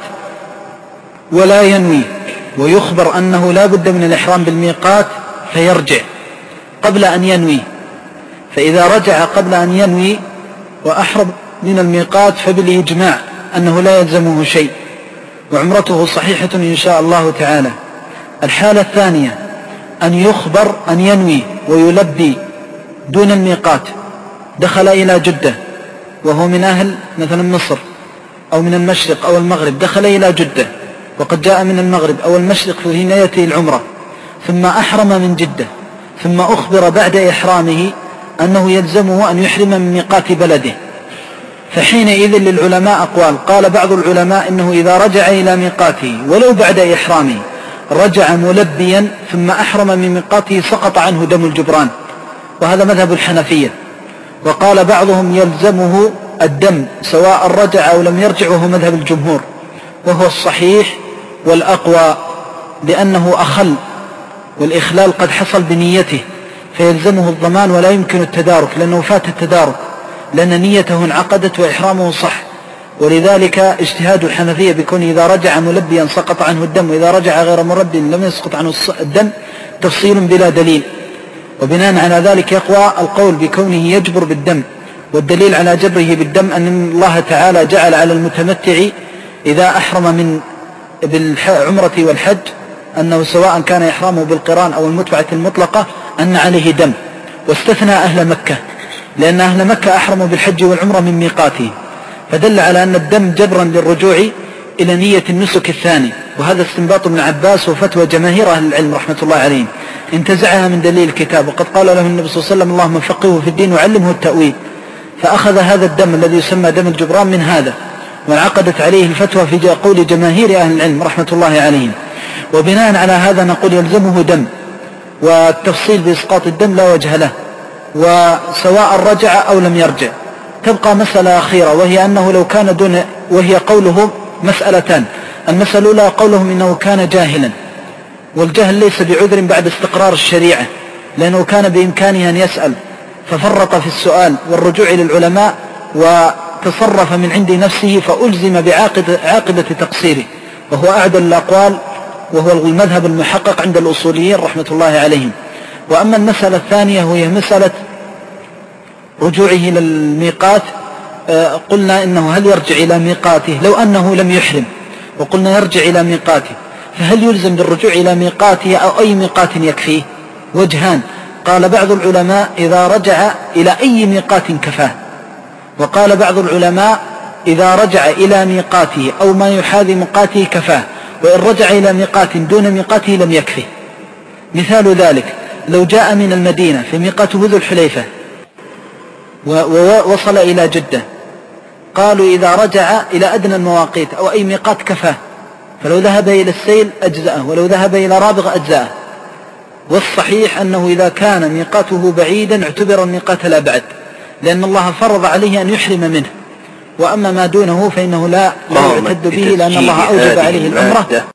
ولا ينوي، ويخبر أنه لا بد من الإحرام بالميقات فيرجع قبل أن ينوي. فإذا رجع قبل أن ينوي وأحرم من الميقات فبالإجماع أنه لا يلزمه شيء، وعمرته صحيحة إن شاء الله تعالى. الحالة الثانية أن يخبر أن ينوي ويلبي دون الميقات، دخل إلى جدة وهو من أهل مثلا مصر أو من المشرق أو المغرب، دخل إلى جدة وقد جاء من المغرب أو المشرق في نيته العمرة، ثم أحرم من جدة، ثم أخبر بعد إحرامه أنه يلزمه أن يحرم من ميقات بلده. فحينئذ للعلماء أقوال: قال بعض العلماء إنه إذا رجع إلى ميقاته ولو بعد إحرامه رجع ملبيا ثم أحرم من ميقاته سقط عنه دم الجبران، وهذا مذهب الحنفية. وقال بعضهم يلزمه الدم سواء رجع أو لم يرجع، وهو مذهب الجمهور، وهو الصحيح والأقوى، لأنه أخل والإخلال قد حصل بنيته، فيلزمه الضمان ولا يمكن التدارك، لأنه فات التدارك، لأن نيته انعقدت وإحرامه صح. ولذلك اجتهاد الحنفية بكون إذا رجع ملبيا سقط عنه الدم، وإذا رجع غير ملبي لم يسقط عنه الدم، تفصيل بلا دليل. وبناء على ذلك يقوى القول بكونه يجبر بالدم، والدليل على جبره بالدم أن الله تعالى جعل على المتمتع إذا أحرم من بالعمرة والحج أنه سواء كان إحرامه بالقران أو المتبعة المطلقة أن عليه دم، واستثنى أهل مكة، لأن أهل مكة أحرموا بالحج والعمرة من ميقاته، فدل على أن الدم جبرا للرجوع إلى نية النسك الثاني. وهذا استنباط ابن عباس وفتوى جماهير أهل العلم رحمة الله عليهم، انتزعها من دليل الكتاب، وقد قال له النبي صلى الله عليه وسلم: اللهم فقهه في الدين وعلمه التأويل. فأخذ هذا الدم الذي يسمى دم الجبران من هذا، وانعقدت عليه الفتوى في قول جماهير أهل العلم رحمة الله عليهم. وبناء على هذا نقول يلزمه دم، والتفصيل بإسقاط الدم لا وجه له، وسواء رجع أو لم يرجع. تبقى مسألة أخيرة، وهي أنه لو كان دون، وهي قوله مسألتان: المسألة الأولى قولهم إنه كان جاهلا، والجهل ليس بعذر بعد استقرار الشريعة، لأنه كان بإمكانه أن يسأل ففرط في السؤال والرجوع للعلماء تصرف من عند نفسه فألزم بعاقبة تقصيره، وهو أعدل الأقوال، وهو المذهب المحقق عند الأصوليين رحمة الله عليهم. وأما المسألة الثانية وهي مسألة رجوعه إلى الميقات، قلنا إنه هل يرجع إلى ميقاته لو أنه لم يحرم، وقلنا يرجع إلى ميقاته، فهل يلزم بالرجوع إلى ميقاته أو أي ميقات يكفيه؟ وجهان. قال بعض العلماء إذا رجع إلى أي ميقات كفاه، وقال بعض العلماء إذا رجع إلى ميقاته أو ما يحاذي ميقاته كفاه، وإن رجع إلى ميقات دون ميقاته لم يكفه. مثال ذلك لو جاء من المدينة في ميقاته ذو الحليفة ووصل إلى جدة، قالوا إذا رجع إلى أدنى المواقيت أو أي ميقات كفاه، فلو ذهب إلى السيل أجزأه، ولو ذهب إلى رابغ أجزأه. والصحيح أنه إذا كان ميقاته بعيدا اعتبر الميقات لا بعد، لأن الله فرض عليه أن يحرم منه، وأما ما دونه فإنه لا يعتد به، لأن الله أوجب عليه العمرة